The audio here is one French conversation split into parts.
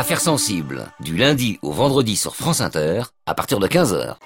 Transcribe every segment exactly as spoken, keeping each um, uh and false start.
Affaires sensibles, du lundi au vendredi sur France Inter, à partir de quinze heures.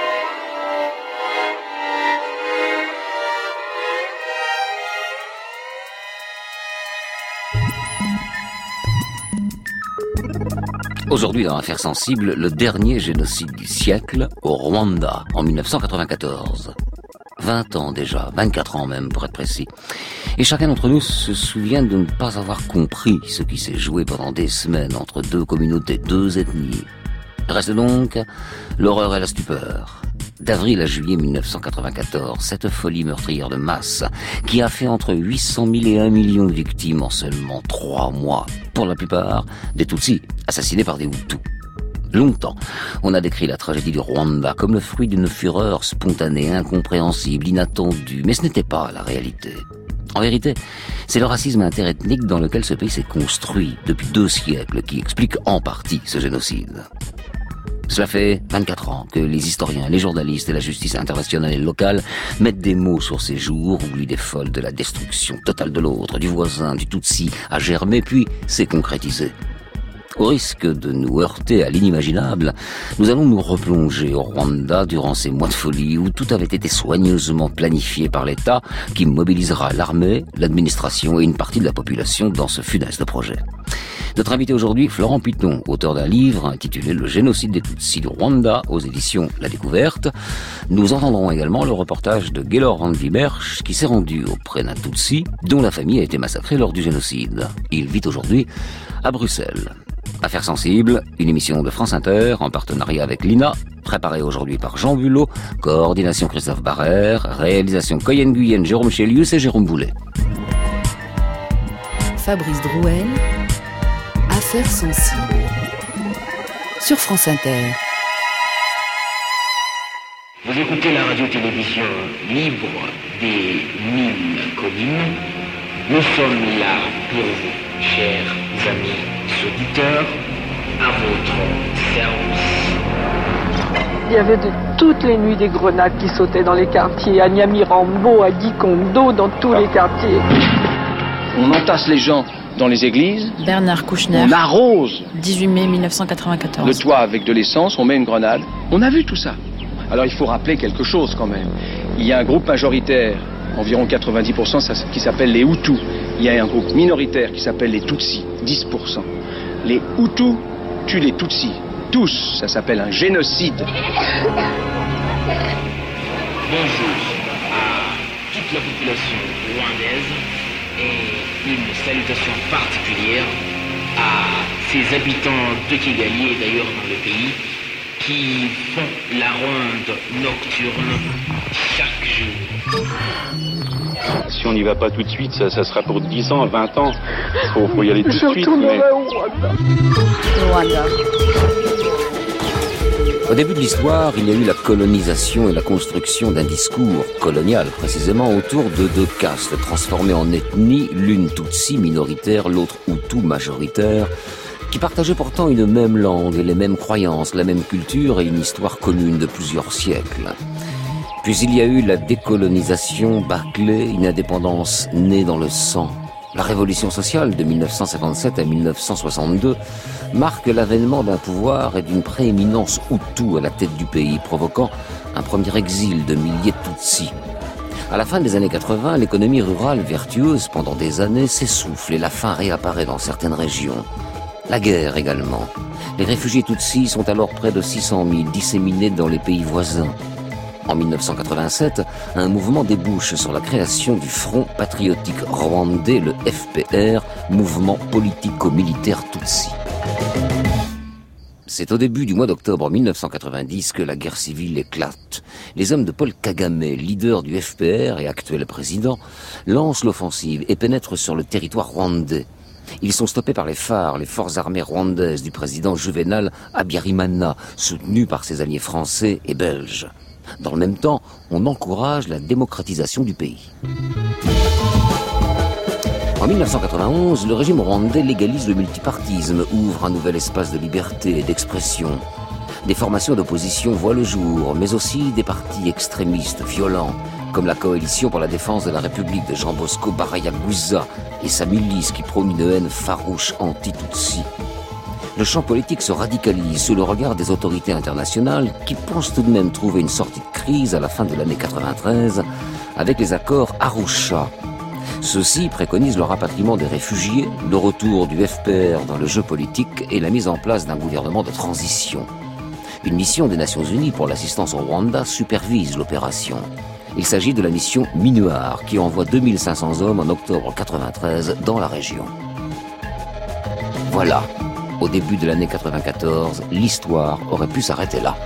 Aujourd'hui dans Affaires sensibles, le dernier génocide du siècle au Rwanda, en mille neuf cent quatre-vingt-quatorze. vingt ans déjà, vingt-quatre ans même pour être précis. Et chacun d'entre nous se souvient de ne pas avoir compris ce qui s'est joué pendant des semaines entre deux communautés, deux ethnies. Reste donc l'horreur et la stupeur. D'avril à juillet mille neuf cent quatre-vingt-quatorze, cette folie meurtrière de masse qui a fait entre huit cent mille et un million de victimes en seulement trois mois. Pour la plupart, des Tutsis assassinés par des Hutus. Longtemps, on a décrit la tragédie du Rwanda comme le fruit d'une fureur spontanée, incompréhensible, inattendue, mais ce n'était pas la réalité. En vérité, c'est le racisme interethnique dans lequel ce pays s'est construit depuis deux siècles qui explique en partie ce génocide. Cela fait vingt-quatre ans que les historiens, les journalistes et la justice internationale et locale mettent des mots sur ces jours où l'idée folle de la destruction totale de l'autre, du voisin, du Tutsi a germé puis s'est concrétisé. Au risque de nous heurter à l'inimaginable, nous allons nous replonger au Rwanda durant ces mois de folie où tout avait été soigneusement planifié par l'État qui mobilisera l'armée, l'administration et une partie de la population dans ce funeste projet. Notre invité aujourd'hui, Florent Piton, auteur d'un livre intitulé « Le génocide des Tutsis du Rwanda » aux éditions La Découverte. Nous entendrons également le reportage de Gaylor Ranvimersch qui s'est rendu auprès d'un Tutsi dont la famille a été massacrée lors du génocide. Il vit aujourd'hui à Bruxelles. Affaires sensibles, une émission de France Inter en partenariat avec l'I N A, préparée aujourd'hui par Jean Bulot, coordination Christophe Barrère, réalisation Coyen Guyenne, Jérôme Chélius et Jérôme Boulet. Fabrice Drouel, Affaires sensibles, sur France Inter. Vous écoutez la radio-télévision libre des mille collines. Nous sommes là pour vous, chers amis auditeurs, à votre service. Il y avait de toutes les nuits des grenades qui sautaient dans les quartiers, à Nyamirambo, à Gikondo, dans tous les quartiers. On entasse les gens dans les églises. Bernard Kouchner. On arrose. dix-huit mai mille neuf cent quatre-vingt-quatorze. Le toit avec de l'essence, on met une grenade. On a vu tout ça. Alors il faut rappeler quelque chose quand même. Il y a un groupe majoritaire, environ quatre-vingt-dix pour cent, qui s'appelle les Hutus. Il y a un groupe minoritaire qui s'appelle les Tutsis, dix pour cent. Les Hutus tuent les Tutsis. Tous, ça s'appelle un génocide. Bonjour à toute la population rwandaise et une salutation particulière à ces habitants de Kigali et d'ailleurs dans le pays qui font la ronde nocturne chaque jour. Si on n'y va pas tout de suite, ça, ça sera pour dix ans, vingt ans. Il faut, faut y aller tout de suite. Mais... Rwanda. Au début de l'histoire, il y a eu la colonisation et la construction d'un discours colonial, précisément autour de deux castes transformées en ethnies, l'une Tutsi minoritaire, l'autre Hutu majoritaire, qui partageaient pourtant une même langue et les mêmes croyances, la même culture et une histoire commune de plusieurs siècles. Puis il y a eu la décolonisation bâclée, une indépendance née dans le sang. La révolution sociale de mille neuf cent cinquante-sept à mille neuf cent soixante-deux marque l'avènement d'un pouvoir et d'une prééminence Hutu à la tête du pays, provoquant un premier exil de milliers de Tutsis. À la fin des années quatre-vingts, l'économie rurale vertueuse pendant des années s'essouffle et la faim réapparaît dans certaines régions. La guerre également. Les réfugiés Tutsis sont alors près de six cent mille disséminés dans les pays voisins. En mille neuf cent quatre-vingt-sept, un mouvement débouche sur la création du Front patriotique rwandais, le F P R, mouvement politico-militaire Tutsi. C'est au début du mois d'octobre mille neuf cent quatre-vingt-dix que la guerre civile éclate. Les hommes de Paul Kagame, leader du F P R et actuel président, lancent l'offensive et pénètrent sur le territoire rwandais. Ils sont stoppés par les phares, les forces armées rwandaises du président Juvenal Habyarimana, soutenus par ses alliés français et belges. Dans le même temps, on encourage la démocratisation du pays. En mille neuf cent quatre-vingt-onze, le régime rwandais légalise le multipartisme, ouvre un nouvel espace de liberté et d'expression. Des formations d'opposition voient le jour, mais aussi des partis extrémistes violents, comme la Coalition pour la défense de la République de Jean Bosco Barayaguza et sa milice qui prône une haine farouche anti-Tutsi. Le champ politique se radicalise sous le regard des autorités internationales qui pensent tout de même trouver une sortie de crise à la fin de l'année quatre-vingt-treize avec les accords Arusha. Ceux-ci préconisent le rapatriement des réfugiés, le retour du F P R dans le jeu politique et la mise en place d'un gouvernement de transition. Une mission des Nations Unies pour l'assistance au Rwanda supervise l'opération. Il s'agit de la mission MINUAR qui envoie deux mille cinq cents hommes en octobre quatre-vingt-treize dans la région. Voilà, au début de l'année quatre-vingt-quatorze, l'histoire aurait pu s'arrêter là.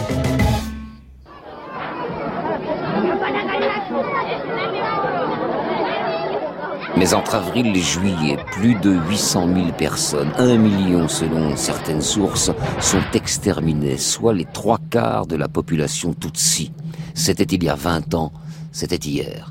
Mais entre avril et juillet, plus de huit cent mille personnes, un million selon certaines sources, sont exterminées, soit les trois quarts de la population Tutsi. C'était il y a vingt ans, c'était hier.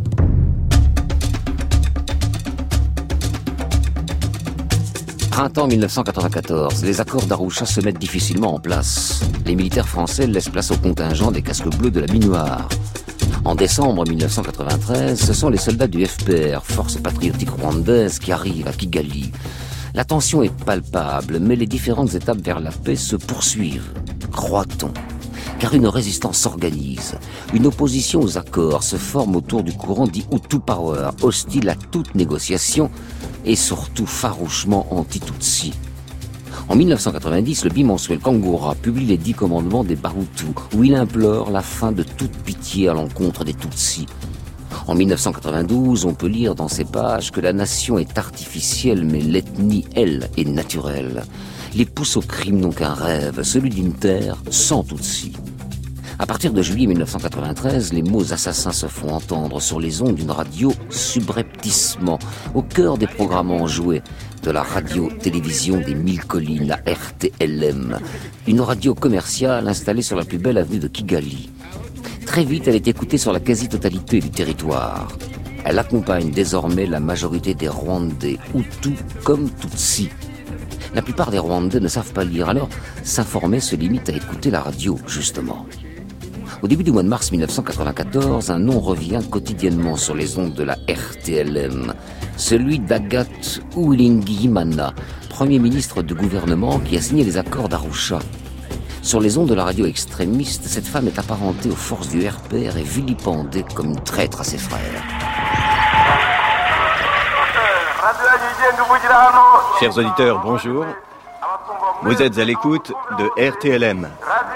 Printemps mille neuf cent quatre-vingt-quatorze, les accords d'Arusha se mettent difficilement en place. Les militaires français laissent place au contingent des casques bleus de la MINUAR. En décembre mille neuf cent quatre-vingt-treize, ce sont les soldats du F P R, Force patriotique rwandaise, qui arrivent à Kigali. La tension est palpable, mais les différentes étapes vers la paix se poursuivent, croit-on. Car une résistance s'organise. Une opposition aux accords se forme autour du courant dit Hutu Power, hostile à toute négociation et surtout farouchement anti-Tutsi. En mille neuf cent quatre-vingt-dix, le bimensuel Kangura publie les dix commandements des Bahutu, où il implore la fin de toute pitié à l'encontre des Tutsis. En mille neuf cent quatre-vingt-douze, on peut lire dans ces pages que la nation est artificielle, mais l'ethnie, elle, est naturelle. Les pousse au crime n'ont qu'un rêve, celui d'une terre sans Tutsis. À partir de juillet mille neuf cent quatre-vingt-treize, les mots assassins se font entendre sur les ondes d'une radio subrepticement, au cœur des programmes enjoués de la radio-télévision des Mille Collines, la R T L M, une radio commerciale installée sur la plus belle avenue de Kigali. Très vite, elle est écoutée sur la quasi-totalité du territoire. Elle accompagne désormais la majorité des Rwandais, Hutus comme Tutsis. La plupart des Rwandais ne savent pas lire, alors s'informer se limite à écouter la radio, justement. Au début du mois de mars mille neuf cent quatre-vingt-quatorze, un nom revient quotidiennement sur les ondes de la R T L M, celui d'Agathe Uwilingiyimana, Premier ministre du gouvernement qui a signé les accords d'Arusha. Sur les ondes de la radio extrémiste, cette femme est apparentée aux forces du R P R et vilipendée comme une traître à ses frères. Chers auditeurs, bonjour. Vous êtes à l'écoute de R T L M.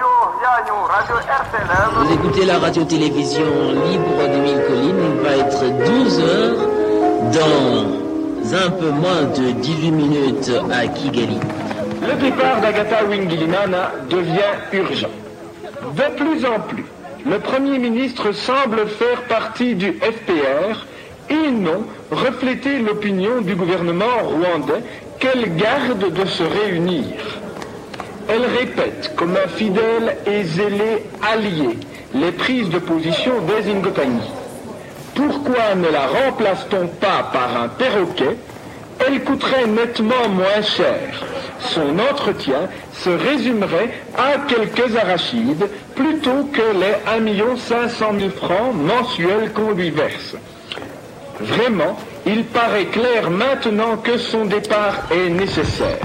Vous écoutez la radio-télévision libre des Mille Collines. Il va être douze heures dans un peu moins de dix-huit minutes à Kigali. Le départ d'Agatha Uwilingiyimana devient urgent. De plus en plus, le Premier ministre semble faire partie du F P R et non refléter l'opinion du gouvernement rwandais qu'elle garde de se réunir. Elle répète comme un fidèle et zélé allié les prises de position des Ingotagni. Pourquoi ne la remplace-t-on pas par un perroquet? Elle coûterait nettement moins cher. Son entretien se résumerait à quelques arachides plutôt que les un million cinq cent mille francs mensuels qu'on lui verse. Vraiment, il paraît clair maintenant que son départ est nécessaire.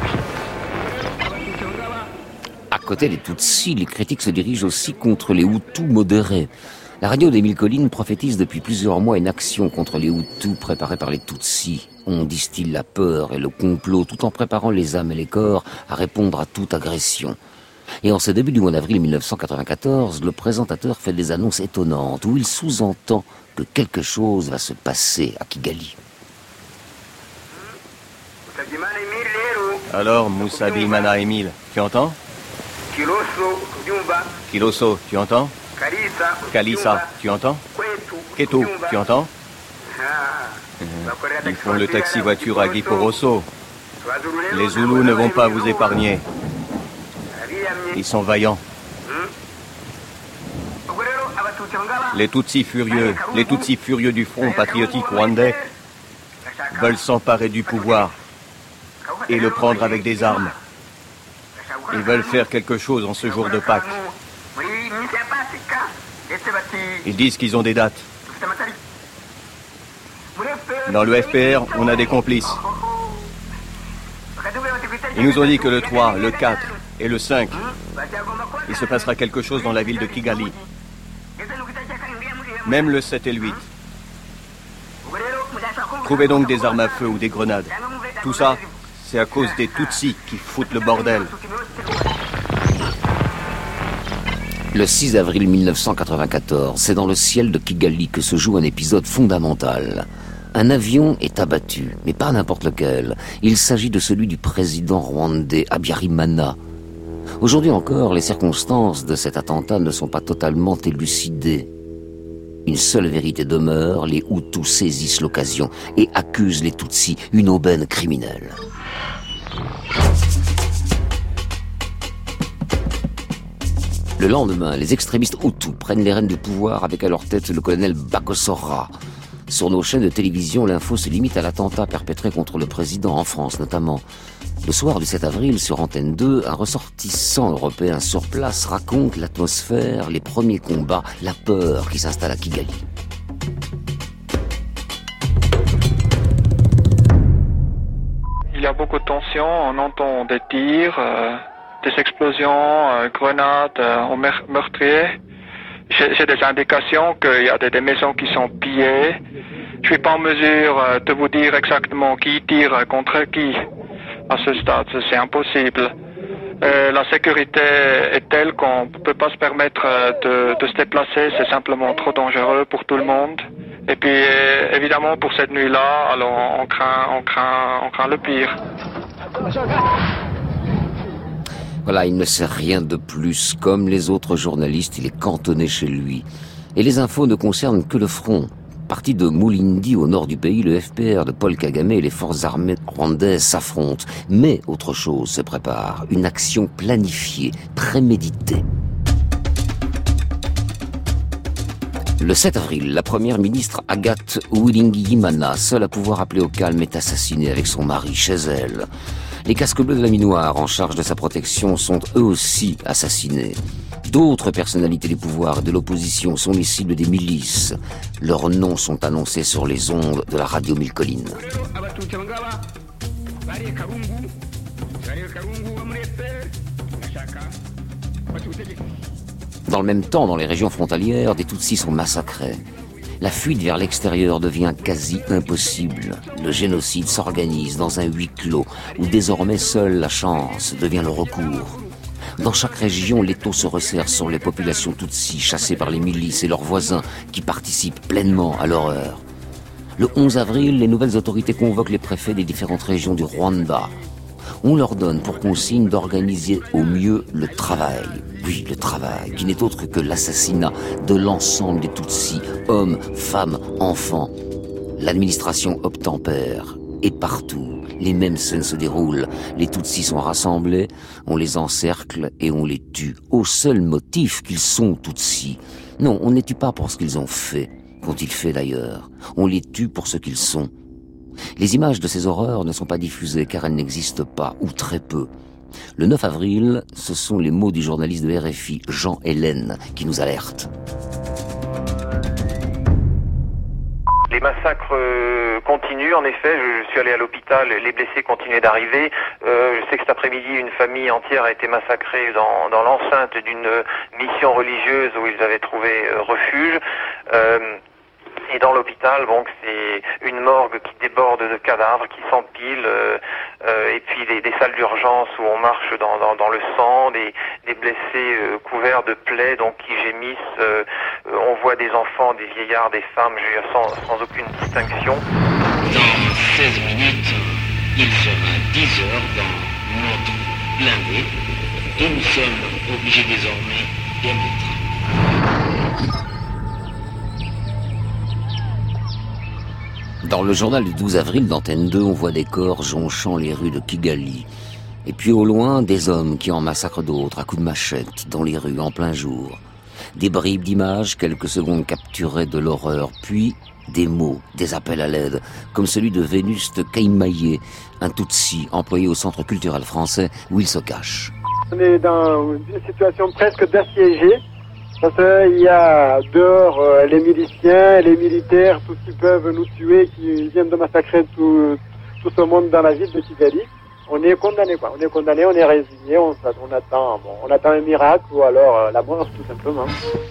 À côté des Tutsis, les critiques se dirigent aussi contre les Hutus modérés. La radio des Mille Collines prophétise depuis plusieurs mois une action contre les Hutus préparée par les Tutsis. On distille la peur et le complot tout en préparant les âmes et les corps à répondre à toute agression. Et en ce début du mois d'avril mille neuf cent quatre-vingt-quatorze, le présentateur fait des annonces étonnantes où il sous-entend que quelque chose va se passer à Kigali. Alors, Musabyimana Emile, tu entends? Kiloso, tu entends? Kalisa, tu entends? Keto, tu entends? Ils font le taxi-voiture à Giporoso. Les Zoulous ne vont pas vous épargner. Ils sont vaillants. Les Tutsis furieux, les Tutsis furieux du Front patriotique rwandais veulent s'emparer du pouvoir et le prendre avec des armes. Ils veulent faire quelque chose en ce jour de Pâques. Ils disent qu'ils ont des dates. Dans le F P R, on a des complices. Ils nous ont dit que le trois, le quatre et le cinq, il se passera quelque chose dans la ville de Kigali. Même le sept et le huit. Trouvez donc des armes à feu ou des grenades. Tout ça, c'est à cause des Tutsis qui foutent le bordel. Le six avril mille neuf cent quatre-vingt-quatorze, c'est dans le ciel de Kigali que se joue un épisode fondamental. Un avion est abattu, mais pas n'importe lequel. Il s'agit de celui du président rwandais Habyarimana. Aujourd'hui encore, les circonstances de cet attentat ne sont pas totalement élucidées. Une seule vérité demeure, les Hutus saisissent l'occasion et accusent les Tutsis, une aubaine criminelle. Le lendemain, les extrémistes Hutus prennent les rênes du pouvoir avec à leur tête le colonel Bagosora. Sur nos chaînes de télévision, l'info se limite à l'attentat perpétré contre le président en France notamment. Le soir du sept avril, sur Antenne deux, un ressortissant européen sur place raconte l'atmosphère, les premiers combats, la peur qui s'installe à Kigali. Il y a beaucoup de tensions, on entend des tirs, euh, des explosions, euh, grenades euh, au meurtrier. J'ai des indications qu'il y a des, des maisons qui sont pillées. Je suis pas en mesure euh, de vous dire exactement qui tire contre qui. À ce stade, c'est impossible. Euh, la sécurité est telle qu'on ne peut pas se permettre de, de se déplacer, c'est simplement trop dangereux pour tout le monde. Et puis, euh, évidemment, pour cette nuit-là, alors on craint, on craint, on craint le pire. Voilà, il ne sait rien de plus. Comme les autres journalistes, il est cantonné chez lui. Et les infos ne concernent que le front. Parti de Mulindi, au nord du pays, le F P R de Paul Kagame et les forces armées rwandaises s'affrontent. Mais autre chose se prépare, une action planifiée, préméditée. Le sept avril, la première ministre Agathe Uwilingiyimana, seule à pouvoir appeler au calme, est assassinée avec son mari chez elle. Les casques bleus de la Minoire, en charge de sa protection, sont eux aussi assassinés. D'autres personnalités du pouvoir et de l'opposition sont les cibles des milices. Leurs noms sont annoncés sur les ondes de la radio Mille Collines. Dans le même temps, dans les régions frontalières, des Tutsis sont massacrés. La fuite vers l'extérieur devient quasi impossible. Le génocide s'organise dans un huis clos où désormais seule la chance devient le recours. Dans chaque région, l'étau se resserre sur les populations Tutsis chassées par les milices et leurs voisins qui participent pleinement à l'horreur. Le onze avril, les nouvelles autorités convoquent les préfets des différentes régions du Rwanda. On leur donne pour consigne d'organiser au mieux le travail. Oui, le travail, qui n'est autre que l'assassinat de l'ensemble des Tutsis, hommes, femmes, enfants. L'administration obtempère. Et partout, les mêmes scènes se déroulent. Les Tutsis sont rassemblés, on les encercle et on les tue. Au seul motif qu'ils sont Tutsis. Non, on ne les tue pas pour ce qu'ils ont fait, qu'ont-ils fait d'ailleurs. On les tue pour ce qu'ils sont. Les images de ces horreurs ne sont pas diffusées car elles n'existent pas, ou très peu. Le neuf avril, ce sont les mots du journaliste de R F I, Jean Hélène, qui nous alertent. Les massacres continuent, en effet. Je suis allé à l'hôpital, les blessés continuaient d'arriver. Euh, je sais que cet après-midi, une famille entière a été massacrée dans, dans l'enceinte d'une mission religieuse où ils avaient trouvé refuge. Euh, Et dans l'hôpital, bon, c'est une morgue qui déborde de cadavres, qui s'empile, euh, euh, et puis des, des salles d'urgence où on marche dans, dans, dans le sang, des, des blessés euh, couverts de plaies, donc qui gémissent. Euh, on voit des enfants, des vieillards, des femmes, je veux dire, sans, sans aucune distinction. Dans seize minutes, il sera dix heures dans notre blindé, et nous sommes obligés désormais d'émettre. Dans le journal du douze avril d'Antenne deux, on voit des corps jonchant les rues de Kigali. Et puis au loin, des hommes qui en massacrent d'autres à coups de machette dans les rues en plein jour. Des bribes d'images, quelques secondes capturées de l'horreur, puis des mots, des appels à l'aide, comme celui de Vénuste Kaimaye, un Tutsi employé au Centre culturel français où il se cache. On est dans une situation presque d'assiégé. Parce qu'il y a dehors euh, les miliciens, les militaires, tous qui peuvent nous tuer, qui viennent de massacrer tout, tout ce monde dans la ville de Kigali. on est condamné, quoi. On est condamné, on est résigné, on, on attend, bon, on attend un miracle ou alors euh, la mort, tout simplement.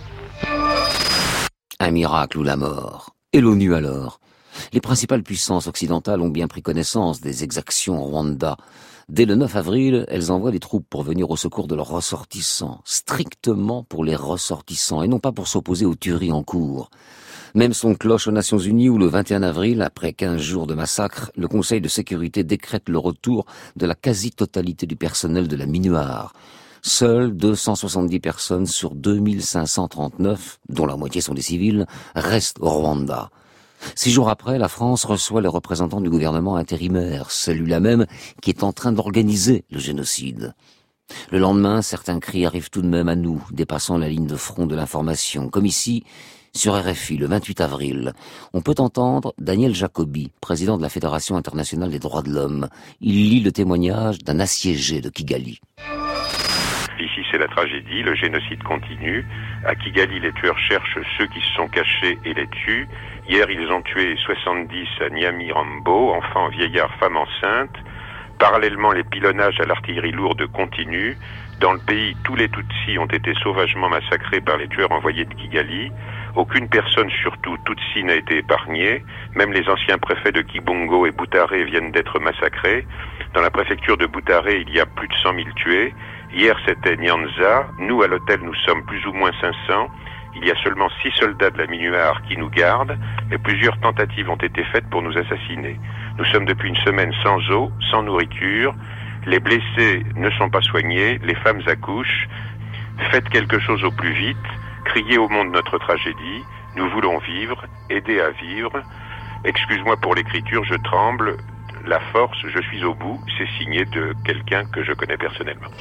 Un miracle ou la mort. Et l'ONU alors? Les principales puissances occidentales ont bien pris connaissance des exactions au Rwanda. Dès le neuf avril, elles envoient des troupes pour venir au secours de leurs ressortissants, strictement pour les ressortissants, et non pas pour s'opposer aux tueries en cours. Même son cloche aux Nations Unies où le vingt et un avril, après quinze jours de massacre, le Conseil de sécurité décrète le retour de la quasi-totalité du personnel de la MINUAR. Seules deux cent soixante-dix personnes sur deux mille cinq cent trente-neuf, dont la moitié sont des civils, restent au Rwanda. Six jours après, la France reçoit les représentants du gouvernement intérimaire, celui-là même qui est en train d'organiser le génocide. Le lendemain, certains cris arrivent tout de même à nous, dépassant la ligne de front de l'information, comme ici, sur R F I, le vingt-huit avril. On peut entendre Daniel Jacobi, président de la Fédération internationale des droits de l'homme. Il lit le témoignage d'un assiégé de Kigali. Ici, c'est la tragédie, le génocide continue. À Kigali, les tueurs cherchent ceux qui se sont cachés et les tuent. Hier, ils ont tué soixante-dix à Nyamirambo, enfants, vieillards, femmes enceintes. Parallèlement, les pilonnages à l'artillerie lourde continuent. Dans le pays, tous les Tutsis ont été sauvagement massacrés par les tueurs envoyés de Kigali. Aucune personne, surtout Tutsi, n'a été épargnée. Même les anciens préfets de Kibongo et Butare viennent d'être massacrés. Dans la préfecture de Butare, il y a plus de cent mille tués. Hier, c'était Nyanza. Nous, à l'hôtel, nous sommes plus ou moins cinq cents. Il y a seulement six soldats de la MINUAR qui nous gardent et plusieurs tentatives ont été faites pour nous assassiner. Nous sommes depuis une semaine sans eau, sans nourriture. Les blessés ne sont pas soignés, les femmes accouchent. Faites quelque chose au plus vite. Criez au monde notre tragédie. Nous voulons vivre, aider à vivre. Excuse-moi pour l'écriture, je tremble. La force, je suis au bout. C'est signé de quelqu'un que je connais personnellement.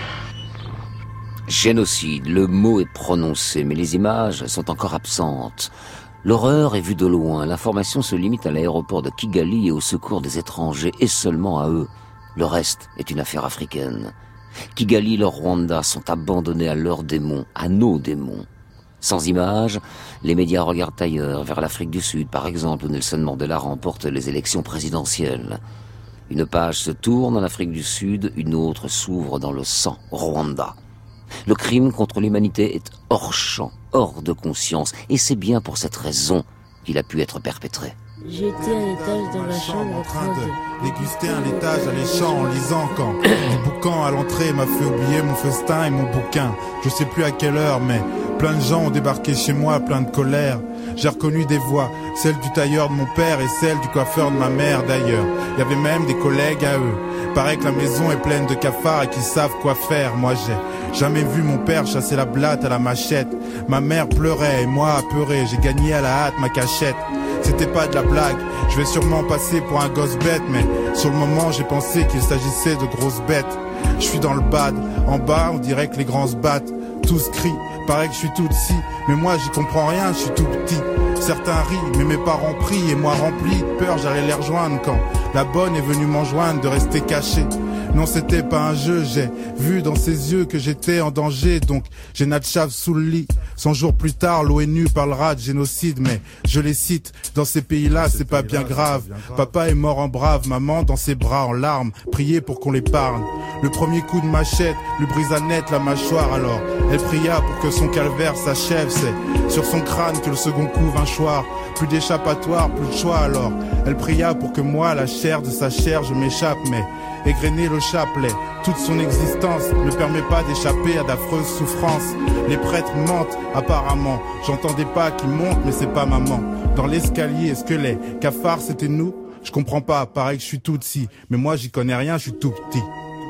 Génocide, le mot est prononcé, mais les images sont encore absentes. L'horreur est vue de loin, l'information se limite à l'aéroport de Kigali et au secours des étrangers, et seulement à eux. Le reste est une affaire africaine. Kigali et le Rwanda sont abandonnés à leurs démons, à nos démons. Sans images, les médias regardent ailleurs, vers l'Afrique du Sud par exemple, où Nelson Mandela remporte les élections présidentielles. Une page se tourne en Afrique du Sud, une autre s'ouvre dans le sang, au Rwanda. Le crime contre l'humanité est hors champ, hors de conscience, et c'est bien pour cette raison qu'il a pu être perpétré. J'étais à l'étage dans la chambre en train de déguster un laitage alléchant en lisant quand le boucan à l'entrée m'a fait oublier mon festin et mon bouquin. Je sais plus à quelle heure, mais plein de gens ont débarqué chez moi, plein de colère. J'ai reconnu des voix, celle du tailleur de mon père et celle du coiffeur de ma mère d'ailleurs. Il y avait même des collègues à eux. Paraît que la maison est pleine de cafards et qu'ils savent quoi faire. Moi j'ai jamais vu mon père chasser la blatte à la machette. Ma mère pleurait et moi apeuré, j'ai gagné à la hâte ma cachette. C'était pas de la blague, je vais sûrement passer pour un gosse bête, mais sur le moment j'ai pensé qu'il s'agissait de grosses bêtes. Je suis dans le bad, en bas on dirait que les grands se battent. Tous crient, paraît que je suis tout petit, mais moi j'y comprends rien, je suis tout petit. Certains rient, mais mes parents prient, et moi rempli de peur j'allais les rejoindre quand la bonne est venue m'enjoindre de rester caché. Non, c'était pas un jeu, j'ai vu dans ses yeux que j'étais en danger, donc j'ai Natchav sous le lit. Cent jours plus tard, l'ONU parlera de génocide, mais je les cite, dans ces pays-là, c'est pas bien grave. Papa est mort en brave, maman dans ses bras en larmes, priez pour qu'on l'épargne. Le premier coup de machette lui brisa net la mâchoire alors. Elle pria pour que son calvaire s'achève, c'est sur son crâne que le second coup vint choir. Plus d'échappatoire, plus de choix alors. Elle pria pour que moi, la chair de sa chair, je m'échappe, mais égrener le chapelet, toute son existence ne permet pas d'échapper à d'affreuses souffrances. Les prêtres mentent apparemment, j'entendais pas qu'ils montent mais c'est pas maman. Dans l'escalier, est-ce que les cafards c'était nous? Je comprends pas, pareil que je suis tout petit, mais moi j'y connais rien, je suis tout petit.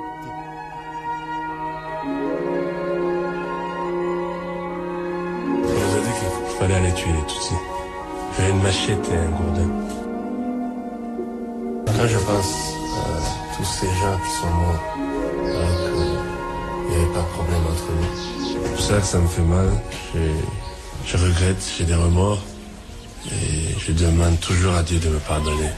On nous a dit qu'il fallait aller tuer les Tutsis. Il y avait une machette et un gourdin. Quand je pense à tous ces gens qui sont morts, alors qu'il n'y avait pas de problème entre nous. C'est pour ça que ça me fait mal. Je, je regrette, j'ai des remords. Et je demande toujours à Dieu de me pardonner.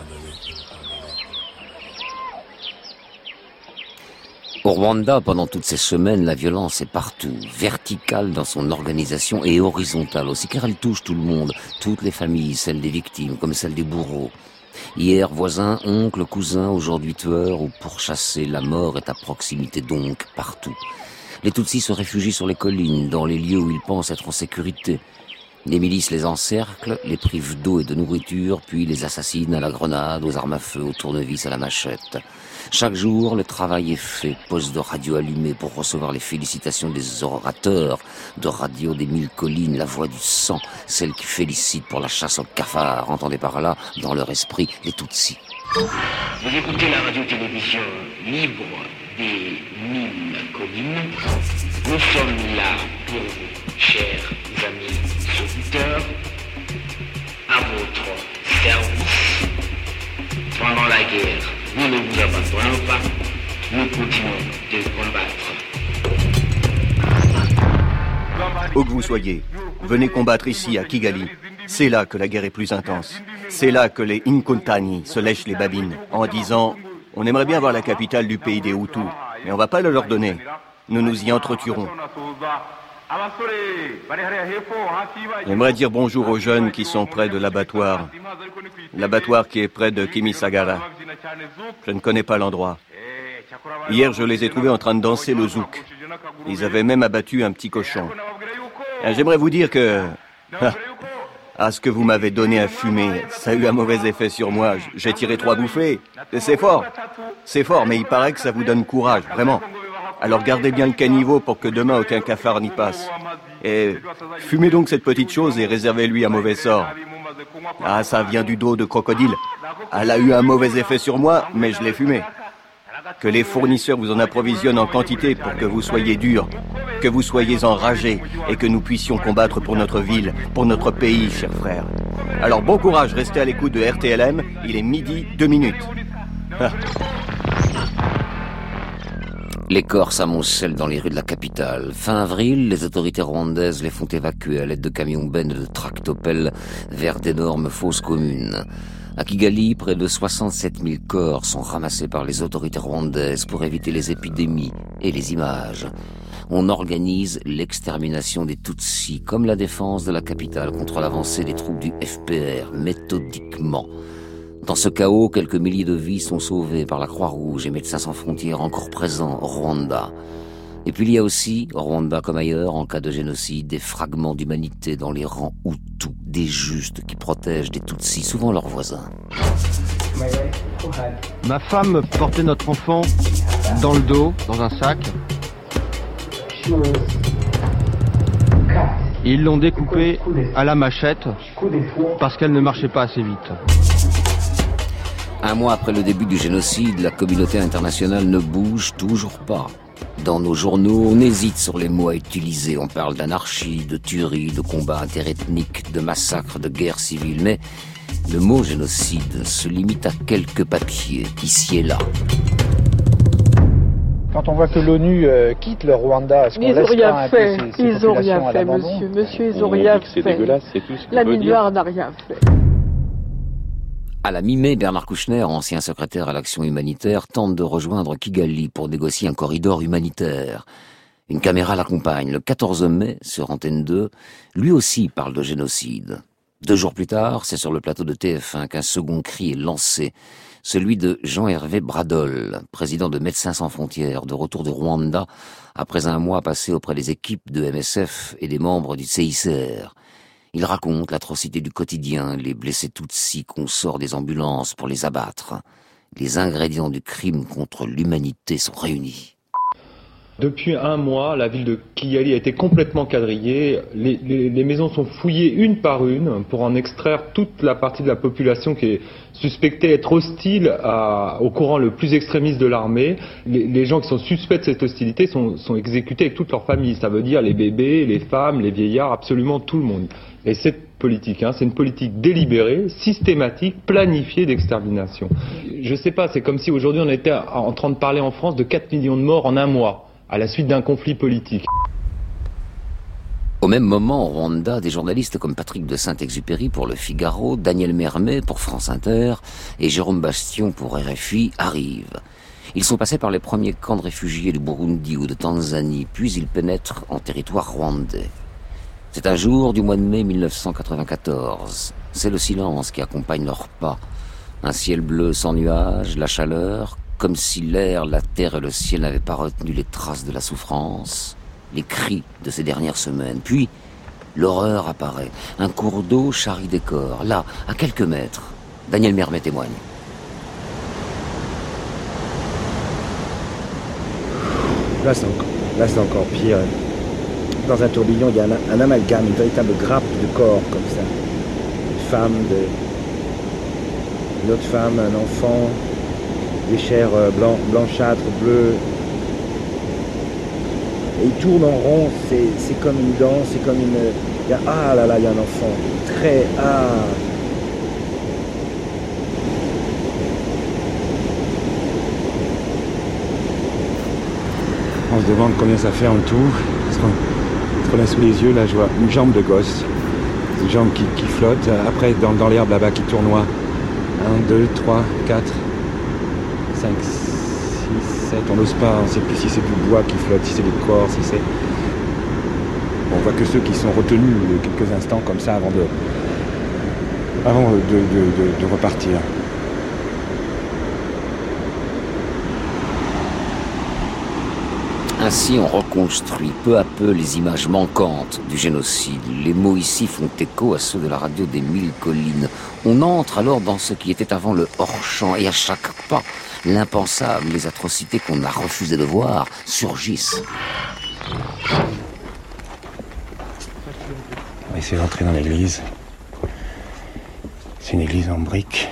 Au Rwanda, pendant toutes ces semaines, la violence est partout, verticale dans son organisation et horizontale aussi, car elle touche tout le monde, toutes les familles, celles des victimes comme celles des bourreaux. Hier voisin, oncle, cousin, aujourd'hui tueur ou pourchassé, la mort est à proximité donc, partout. Les Tutsis se réfugient sur les collines, dans les lieux où ils pensent être en sécurité. Les milices les encerclent, les privent d'eau et de nourriture, puis les assassinent à la grenade, aux armes à feu, aux tournevis, à la machette. Chaque jour, le travail est fait, poste de radio allumée pour recevoir les félicitations des orateurs de radio des mille collines, la voix du sang, celle qui félicite pour la chasse aux cafards, entendez par là, dans leur esprit, les Tutsis. Vous écoutez la radio-télévision libre des mille collines. Nous sommes là pour vous, chers amis auditeurs, à votre service. Pendant la guerre, nous ne vous abandonnons pas, nous continuons de combattre. Où que vous soyez, venez combattre ici à Kigali. C'est là que la guerre est plus intense. C'est là que les Inkontani se lèchent les babines en disant « On aimerait bien voir la capitale du pays des Hutus, mais on va pas le leur donner. Nous nous y entretuerons. » J'aimerais dire bonjour aux jeunes qui sont près de l'abattoir. L'abattoir qui est près de Kimisagara. Je ne connais pas l'endroit. Hier, je les ai trouvés en train de danser le zouk. Ils avaient même abattu un petit cochon. J'aimerais vous dire que... Ah, ce que vous m'avez donné à fumer, ça a eu un mauvais effet sur moi. J'ai tiré trois bouffées. C'est fort. C'est fort, mais il paraît que ça vous donne courage, vraiment. Alors gardez bien le caniveau pour que demain aucun cafard n'y passe. Et fumez donc cette petite chose et réservez-lui un mauvais sort. Ah, ça vient du dos de crocodile. Elle a eu un mauvais effet sur moi, mais je l'ai fumée. Que les fournisseurs vous en approvisionnent en quantité pour que vous soyez durs, que vous soyez enragés et que nous puissions combattre pour notre ville, pour notre pays, chers frères. Alors bon courage, restez à l'écoute de R T L M, il est midi, deux minutes. Ah. Les corps s'amoncellent dans les rues de la capitale. Fin avril, les autorités rwandaises les font évacuer à l'aide de camions bennes et de tractopelles vers d'énormes fosses communes. À Kigali, près de soixante-sept mille corps sont ramassés par les autorités rwandaises pour éviter les épidémies et les images. On organise l'extermination des Tutsis, comme la défense de la capitale contre l'avancée des troupes du F P R, méthodiquement. Dans ce chaos, quelques milliers de vies sont sauvées par la Croix-Rouge et Médecins sans frontières encore présents au Rwanda. Et puis il y a aussi, au Rwanda comme ailleurs, en cas de génocide, des fragments d'humanité dans les rangs Hutus, des justes qui protègent des Tutsis, souvent leurs voisins. Ma femme portait notre enfant dans le dos, dans un sac. Et ils l'ont découpée à la machette parce qu'elle ne marchait pas assez vite. Un mois après le début du génocide, la communauté internationale ne bouge toujours pas. Dans nos journaux, on hésite sur les mots à utiliser. On parle d'anarchie, de tuerie, de combat interethnique, de massacre, de guerre civile. Mais le mot génocide se limite à quelques papiers, ici et là. Quand on voit que l'ONU euh, quitte le Rwanda, est-ce qu'on ils laisse n'ont rien pas fait. Un peu ces, ces ils n'ont rien fait, monsieur. Monsieur, ils n'ont rien fait. La mine noire n'a rien fait. À la mi-mai, Bernard Kouchner, ancien secrétaire à l'action humanitaire, tente de rejoindre Kigali pour négocier un corridor humanitaire. Une caméra l'accompagne. Le quatorze mai, sur Antenne deux, lui aussi parle de génocide. Deux jours plus tard, c'est sur le plateau de T F un qu'un second cri est lancé. Celui de Jean-Hervé Bradol, président de Médecins sans frontières, de retour de Rwanda, après un mois passé auprès des équipes de M S F et des membres du C I C R. Il raconte l'atrocité du quotidien, les blessés Tutsis qu'on sort des ambulances pour les abattre. Les ingrédients du crime contre l'humanité sont réunis. Depuis un mois, la ville de Kigali a été complètement quadrillée. Les, les, les maisons sont fouillées une par une pour en extraire toute la partie de la population qui est suspectée être hostile à, au courant le plus extrémiste de l'armée. Les, les gens qui sont suspects de cette hostilité sont, sont exécutés avec toute leur famille. Ça veut dire les bébés, les femmes, les vieillards, absolument tout le monde. Et cette politique, hein, c'est une politique délibérée, systématique, planifiée d'extermination. Je sais pas, c'est comme si aujourd'hui on était en train de parler en France de quatre millions de morts en un mois, à la suite d'un conflit politique. Au même moment, au Rwanda, des journalistes comme Patrick de Saint-Exupéry pour Le Figaro, Daniel Mermet pour France Inter et Jérôme Bastion pour R F I arrivent. Ils sont passés par les premiers camps de réfugiés du Burundi ou de Tanzanie, puis ils pénètrent en territoire rwandais. C'est un jour du mois de mai mille neuf cent quatre-vingt-quatorze. C'est le silence qui accompagne leurs pas. Un ciel bleu sans nuages, la chaleur, comme si l'air, la terre et le ciel n'avaient pas retenu les traces de la souffrance, les cris de ces dernières semaines. Puis, l'horreur apparaît. Un cours d'eau charrie des corps. Là, à quelques mètres, Daniel Mermet témoigne. Là, c'est encore, là, c'est encore pire. Dans un tourbillon, il y a un, un amalgame, une véritable grappe de corps comme ça. Une femme, de... une autre femme, un enfant, des chairs blanc, blanchâtres, bleues. Et il tourne en rond, c'est, c'est comme une danse, c'est comme une... Il y a, ah là là, il y a un enfant, très... Ah. On se demande combien ça fait en tout. Parce qu'on, qu'on a sous les yeux, là, je vois une jambe de gosse. Une jambe qui, qui flotte. Après, dans, dans l'herbe là-bas, qui tournoie. Un, deux, trois, quatre, cinq, six, sept. On n'ose pas, on ne sait plus si c'est du bois qui flotte, si c'est des corps, si c'est... On voit que ceux qui sont retenus quelques instants comme ça avant de, avant de, de, de, de repartir. Ainsi, on reconstruit peu à peu les images manquantes du génocide. Les mots ici font écho à ceux de la radio des Mille Collines. On entre alors dans ce qui était avant le hors-champ, et à chaque pas, l'impensable, les atrocités qu'on a refusé de voir surgissent. On va essayer d'entrer dans l'église. C'est une église en briques.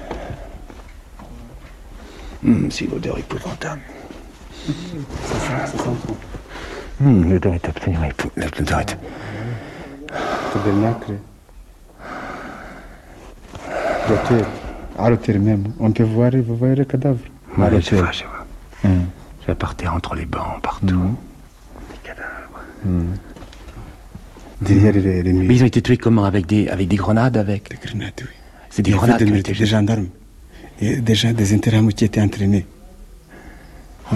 Hum, c'est une odeur épouvantable. Ça sent, ça sent tout. Hum, l'odeur est absolument épouvantable. L'odeur est... Tabernacle. L'hôtel. À l'hôtel même. On peut voir, vous voyez le cadavre. Ouais, je vois, je vois. Hum. Je vais par terre entre les bancs, partout. Hum. Les cadavres. Hum. Derrière les, les murs. Mais ils ont été tués comment? Avec des, avec des grenades avec... Des grenades, oui. C'est des grenades des, qui étaient des gendarmes. Et déjà des intérêts qui étaient entraînés. On,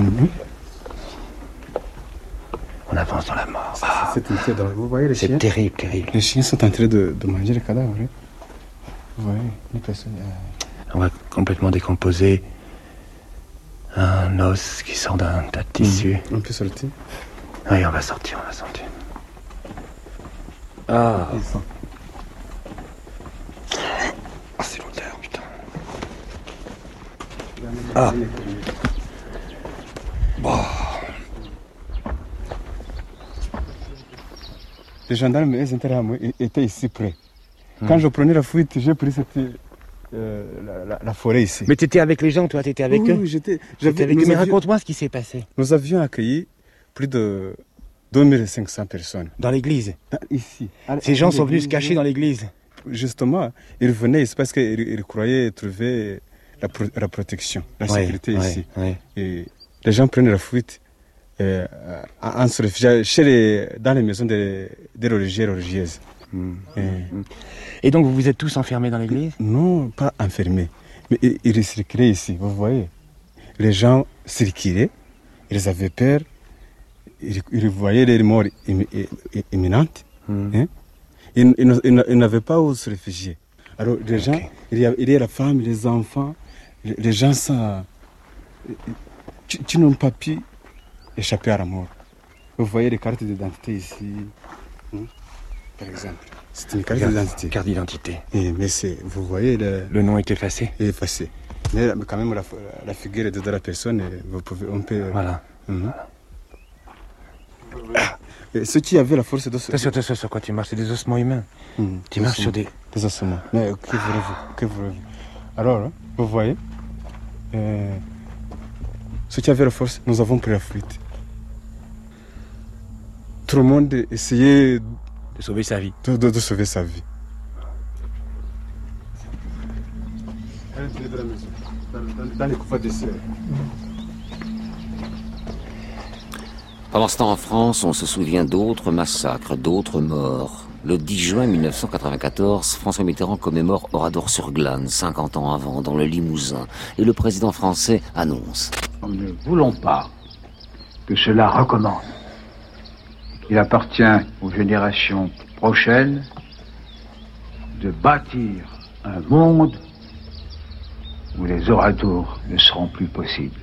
On avance dans la mort. Ah, c'est, c'est, dans, vous voyez les c'est chiens? C'est terrible, terrible. Les chiens sont en train de, de manger les cadavres. Hein? Vous voyez, les personnes... Euh... On va complètement décomposer un os qui sort d'un tas de tissu. Mmh. On peut sortir? Oui, on va sortir, on va sortir. Ah. Ah, c'est l'odeur, putain. Ah. Bon. Les gendarmes et les intérêts étaient ici près. Mmh. Quand je prenais la fuite, j'ai pris cette, euh, la, la, la forêt ici. Mais tu étais avec les gens, toi, tu étais avec oui, eux? Oui, j'étais. J'étais avec eux. Mais raconte-moi ce qui s'est passé. Nous avions accueilli plus de deux mille cinq cents personnes. Dans l'église? Ici. Ces gens sont venus se cacher dans l'église? Justement, ils venaient ici parce qu'ils ils croyaient trouver la, pro la protection, la ouais, sécurité ouais, ici. Ouais. Et les gens prenaient la fuite euh, en se réfugiant chez les, dans les maisons des, des religieux et religieuses. Mmh. Et, mmh. et donc vous vous êtes tous enfermés dans l'église? Non, pas enfermés. Mais ils, ils circulaient ici, vous voyez. Les gens circulaient, ils avaient peur, ils, ils voyaient les morts imminentes. Mmh. Hein? Ils, ils, ils, ils n'avaient pas où se réfugier. Alors les gens, okay. il, y a, il y a la femme, les enfants, les, les gens, ça, tu, tu n'ont pas pu échapper à la mort. Vous voyez les cartes d'identité ici, hein, par exemple. C'est une carte d'identité. Carte d'identité. Et, mais c'est, vous voyez le... Le nom est effacé. Est effacé. Mais quand même la, la figure de la personne, vous pouvez, on peut... Voilà. Mm-hmm. Ah. Et ceux qui avaient la force d'os... Attention, attention, sur quoi tu marches? C'est des ossements humains. Mmh, tu marches sur des... Des ossements. Mais que voulez-vous? Que voulez-vous? Alors, hein, vous voyez, euh, ceux qui avaient la force, nous avons pris la fuite. Tout le monde essayait... De sauver sa vie. De, de, de sauver sa vie. Dans les couvents des sœurs. Pendant ce temps, en France, on se souvient d'autres massacres, d'autres morts. Le dix juin mille neuf cent quatre-vingt-quatorze, François Mitterrand commémore Oradour-sur-Glane, cinquante ans avant, dans le Limousin. Et le président français annonce: nous ne voulons pas que cela recommence. Il appartient aux générations prochaines de bâtir un monde où les oratours ne seront plus possibles.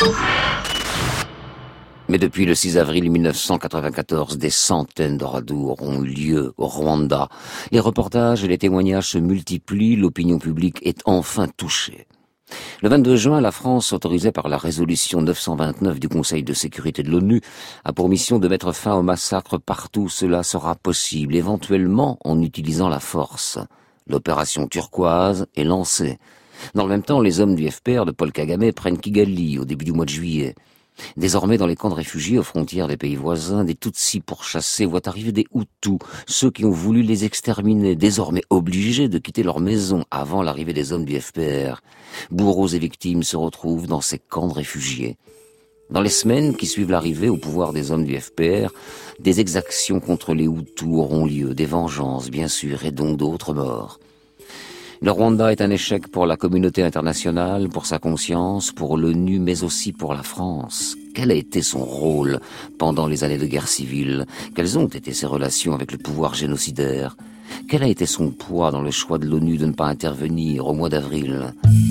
Mais depuis le six avril mille neuf cent quatre-vingt-quatorze, des centaines d'oradours ont eu lieu au Rwanda. Les reportages et les témoignages se multiplient, l'opinion publique est enfin touchée. Le vingt-deux juin, la France, autorisée par la résolution neuf cent vingt-neuf du Conseil de sécurité de l'ONU, a pour mission de mettre fin au massacre partout où cela sera possible, éventuellement en utilisant la force. L'opération turquoise est lancée. Dans le même temps, les hommes du F P R de Paul Kagame prennent Kigali au début du mois de juillet. Désormais, dans les camps de réfugiés aux frontières des pays voisins, des Tutsis pourchassés voient arriver des Hutus, ceux qui ont voulu les exterminer, désormais obligés de quitter leur maison avant l'arrivée des hommes du F P R. Bourreaux et victimes se retrouvent dans ces camps de réfugiés. Dans les semaines qui suivent l'arrivée au pouvoir des hommes du F P R, des exactions contre les Hutus auront lieu, des vengeances bien sûr, et donc d'autres morts. Le Rwanda est un échec pour la communauté internationale, pour sa conscience, pour l'ONU, mais aussi pour la France. Quel a été son rôle pendant les années de guerre civile? Quelles ont été ses relations avec le pouvoir génocidaire? Quel a été son poids dans le choix de l'ONU de ne pas intervenir au mois d'avril?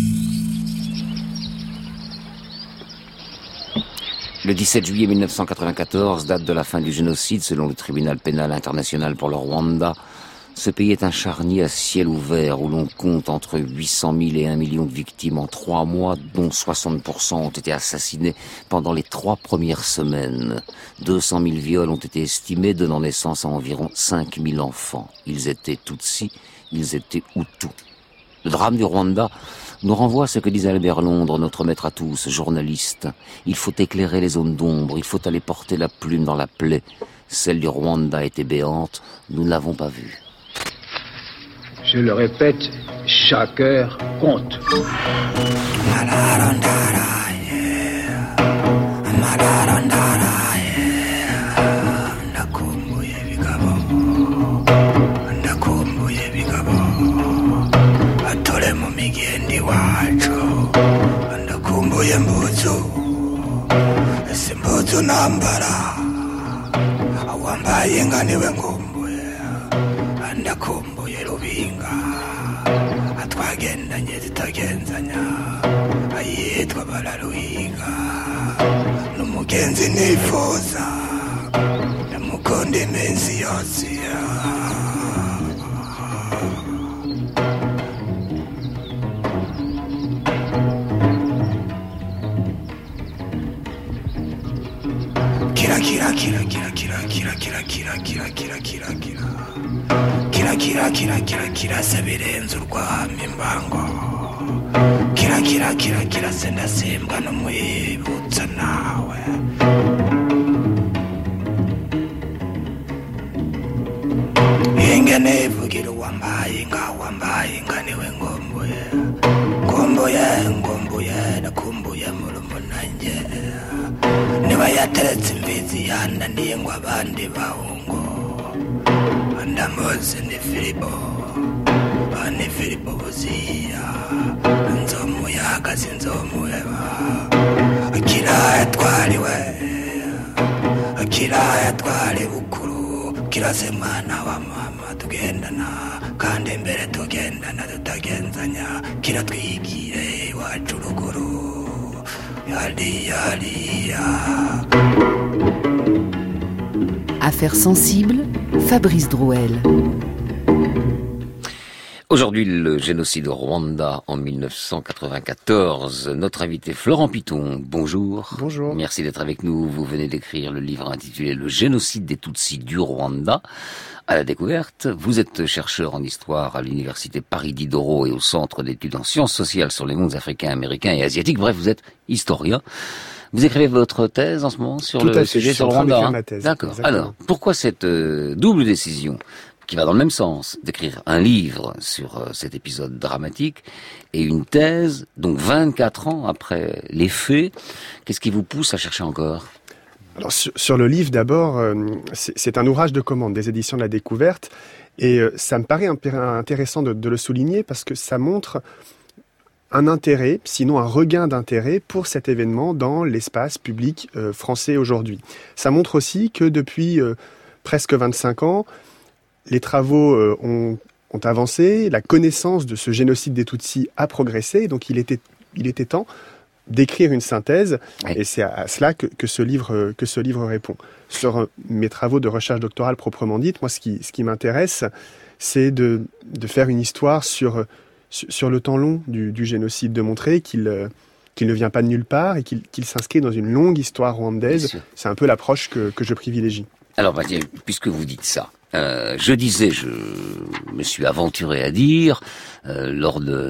Le dix-sept juillet mille neuf cent quatre-vingt-quatorze, date de la fin du génocide selon le tribunal pénal international pour le Rwanda. Ce pays est un charnier à ciel ouvert où l'on compte entre huit cent mille et un million de victimes en trois mois, dont soixante pour cent ont été assassinés pendant les trois premières semaines. deux cent mille viols ont été estimés, donnant naissance à environ cinq mille enfants. Ils étaient Tutsis, ils étaient Hutus. Le drame du Rwanda nous renvoie à ce que disait Albert Londres, notre maître à tous, journaliste. Il faut éclairer les zones d'ombre, il faut aller porter la plume dans la plaie. Celle du Rwanda était béante, nous ne l'avons pas vue. Je le répète, chaque heure compte. Atole mu migendi wacu ndakumbuye mbuzu ese mbuzu nambara awambaye nganiwe ngumbuye ndakumbuye rubinga atwagendanye zitagenzanya ayitwa bararuhiga n'umugenzi nifuza ndamukunda iminsi yose. Kira kira kira kira kira kira kira kira kira kira kira kira kira kira kira kira kira sebirenze urwamo imbango kira kira kira kira sendasimbwa n'umwibutsa nawe ingene ivugira uwambaye inka wambaye inka niwe ngombuye ngombuye ngombuye nakumbuye murumunange niba yateretse imbizi yananiye ngo abandi bahungu ndamuzi ni Filipo ni Filipo buziya nzomu yahagaze nzomuheba akira yatwariwe akira yatwari bukuru kirase mwana wa mama tugendana kandi imbere tugendana tutagenzanya kiratwigire iwacu ruguru yali yali ya. Affaires sensibles, Fabrice Drouel. Aujourd'hui, le génocide au Rwanda en mille neuf cent quatre-vingt-quatorze. Notre invité Florent Piton, bonjour. Bonjour. Merci d'être avec nous. Vous venez d'écrire le livre intitulé « Le génocide des Tutsis du Rwanda ». À la découverte, vous êtes chercheur en histoire à l'université Paris Diderot et au Centre d'études en sciences sociales sur les mondes africains, américains et asiatiques. Bref, vous êtes historien. Vous écrivez votre thèse en ce moment sur Tout le à fait, sujet je suis sur en le train Rwanda. d'écrire Hein ma thèse. D'accord. Exactement. Alors, pourquoi cette euh, double décision qui va dans le même sens d'écrire un livre sur euh, cet épisode dramatique et une thèse, donc vingt-quatre ans après les faits, qu'est-ce qui vous pousse à chercher encore ? Alors sur, sur le livre d'abord, euh, c'est, c'est un ouvrage de commande des éditions de la Découverte et euh, ça me paraît impé- intéressant de, de le souligner parce que ça montre un intérêt, sinon un regain d'intérêt pour cet événement dans l'espace public euh, français aujourd'hui. Ça montre aussi que depuis euh, presque vingt-cinq ans, les travaux euh, ont, ont avancé, la connaissance de ce génocide des Tutsis a progressé, donc il était il était temps d'écrire une synthèse, oui. et c'est à, à cela que, que, ce livre, que ce livre répond. Sur euh, mes travaux de recherche doctorale proprement dites, moi, ce qui, ce qui m'intéresse, c'est de, de faire une histoire sur, sur, sur le temps long du, du génocide, de montrer qu'il, euh, qu'il ne vient pas de nulle part et qu'il, qu'il s'inscrit dans une longue histoire rwandaise. C'est un peu l'approche que, que je privilégie. Alors, puisque vous dites ça, euh, je disais, je me suis aventuré à dire, euh, lors de,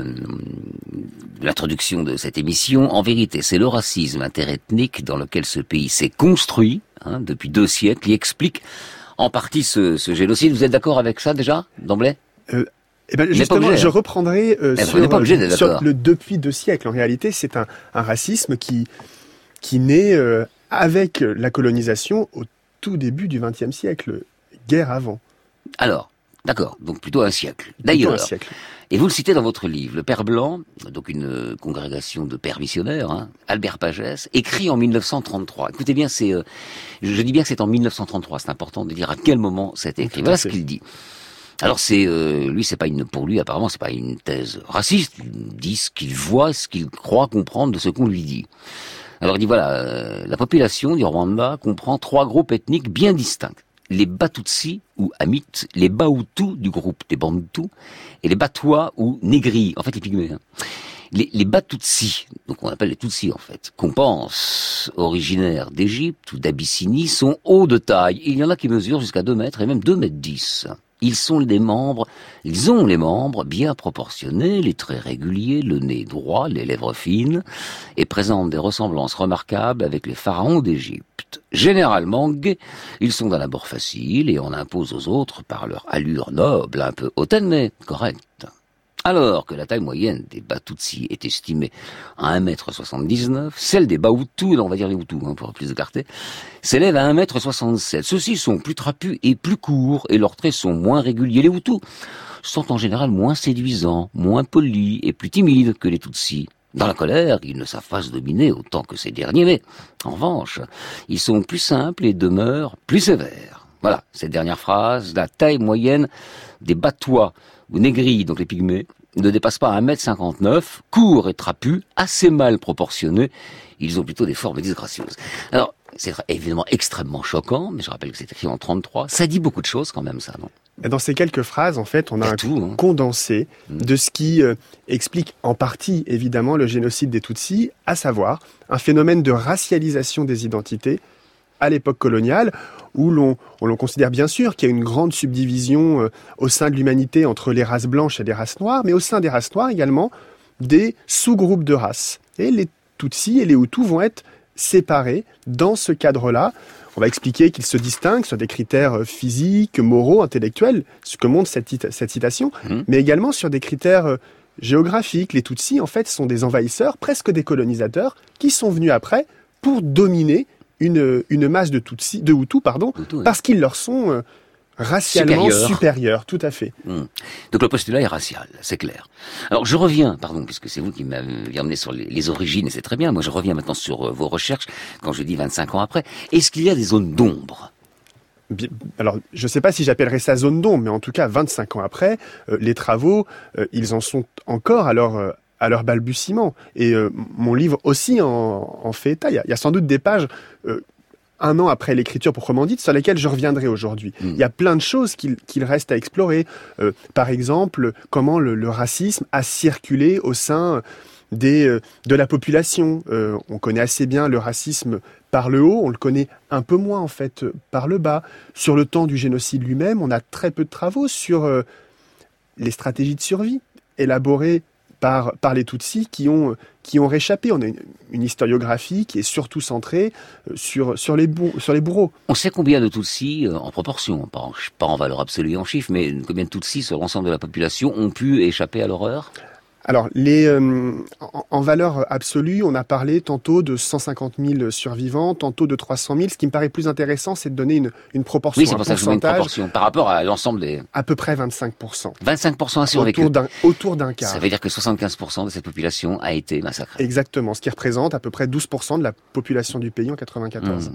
de l'introduction de cette émission, en vérité, c'est le racisme interethnique dans lequel ce pays s'est construit, hein, depuis deux siècles, qui explique en partie ce, ce génocide. Vous êtes d'accord avec ça déjà, d'emblée euh, eh ben, justement, obligé, je reprendrai euh, eh, sur, euh, sur le depuis deux siècles. En réalité, c'est un, un racisme qui, qui naît euh, avec la colonisation au tout début du vingtième siècle, guerre avant. Alors, d'accord, donc plutôt un siècle. D'ailleurs, un siècle. Et vous le citez dans votre livre, le Père Blanc, donc une congrégation de pères missionnaires, hein, Albert Pagès, écrit en mille neuf cent trente-trois. Écoutez bien, c'est, euh, je dis bien que c'est en mille neuf cent trente-trois, c'est important de dire à quel moment c'est écrit. Voilà ce qu'il dit. Alors c'est, euh, lui, c'est pas une, pour lui, apparemment, c'est pas une thèse raciste. Il dit ce qu'il voit, ce qu'il croit comprendre de ce qu'on lui dit. Alors il dit voilà, euh, la population du Rwanda comprend trois groupes ethniques bien distincts. Les Batutsi ou Hamites, les Bahutus du groupe des Bantus, et les Batwa ou Négri, en fait les Pygmées. Hein. Les, les Batutsi, donc on appelle les Tutsis en fait, qu'on pense originaires d'Égypte ou d'Abyssinie, sont hauts de taille. Il y en a qui mesurent jusqu'à deux mètres et même deux mètres dix. Ils sont des membres, ils ont les membres bien proportionnés, les traits réguliers, le nez droit, les lèvres fines, et présentent des ressemblances remarquables avec les pharaons d'Égypte. Généralement gays, ils sont d'un abord facile et on impose aux autres par leur allure noble, un peu hautaine mais correcte. Alors que la taille moyenne des Batutsi est estimée à un mètre soixante-dix-neuf, celle des Bahutus, on va dire les Hutus hein, pour plus de clarté, s'élève à un mètre soixante-sept. Ceux-ci sont plus trapus et plus courts et leurs traits sont moins réguliers. Les Hutus sont en général moins séduisants, moins polis et plus timides que les Tutsis. Dans la colère, ils ne savent pas se dominer autant que ces derniers, mais en revanche, ils sont plus simples et demeurent plus sévères. Voilà, cette dernière phrase, la taille moyenne des Batwa ou Négri, donc les Pygmées, ne dépasse pas un mètre cinquante-neuf, courts et trapus, assez mal proportionnés. Ils ont plutôt des formes disgracieuses. Alors, c'est évidemment extrêmement choquant, mais je rappelle que c'est écrit en trente-trois. Ça dit beaucoup de choses quand même, ça, non ? Dans ces quelques phrases, en fait, on a un tout, hein. condensé mmh. de ce qui euh, explique en partie, évidemment, le génocide des Tutsis, à savoir un phénomène de racialisation des identités à l'époque coloniale, où l'on, on l'on considère bien sûr qu'il y a une grande subdivision euh, au sein de l'humanité entre les races blanches et les races noires, mais au sein des races noires également, des sous-groupes de races. Et les Tutsis et les Hutus vont être séparés dans ce cadre-là. On va expliquer qu'ils se distinguent sur des critères physiques, moraux, intellectuels, ce que montre cette, cette citation, mmh. mais également sur des critères géographiques. Les Tutsis, en fait, sont des envahisseurs, presque des colonisateurs, qui sont venus après pour dominer une, une masse de Tutsis, de Hutus, pardon, Hutu, oui. parce qu'ils leur sont euh, racialement supérieurs. supérieurs, tout à fait. Mmh. Donc le postulat est racial, c'est clair. Alors je reviens, pardon, puisque c'est vous qui m'avez emmené sur les, les origines, et c'est très bien, moi je reviens maintenant sur euh, vos recherches, quand je dis vingt-cinq ans après. Est-ce qu'il y a des zones d'ombre ? Bien, alors, je ne sais pas si j'appellerais ça zone d'ombre, mais en tout cas, vingt-cinq ans après, euh, les travaux, euh, ils en sont encore à leur... Euh, à leur balbutiement. Et euh, mon livre aussi en, en fait état. Il y, a, il y a sans doute des pages, euh, un an après l'écriture proprement dite, sur lesquelles je reviendrai aujourd'hui. Mmh. Il y a plein de choses qu'il, qu'il reste à explorer. Euh, par exemple, comment le, le racisme a circulé au sein des, euh, de la population. Euh, on connaît assez bien le racisme par le haut, on le connaît un peu moins en fait par le bas. Sur le temps du génocide lui-même, on a très peu de travaux sur euh, les stratégies de survie élaborées Par, par les Tutsis qui ont, qui ont réchappé. On a une, une historiographie qui est surtout centrée sur, sur, les, bourreaux, sur les bourreaux. On sait combien de Tutsis, en proportion, pas en, pas en valeur absolue en chiffres, mais combien de Tutsis sur l'ensemble de la population ont pu échapper à l'horreur ? Alors, les, euh, en, en valeur absolue, on a parlé tantôt de cent cinquante mille survivants, tantôt de trois cent mille. Ce qui me paraît plus intéressant, c'est de donner une, une proportion, oui, c'est pour ça que je mets une proportion par rapport à l'ensemble des... À peu près vingt-cinq pour cent. vingt-cinq pour cent a survécu. Autour d'un, autour d'un quart. Ça veut dire que soixante-quinze pour cent de cette population a été massacrée. Exactement, ce qui représente à peu près douze pour cent de la population du pays en quatre-vingt-quatorze. Mmh.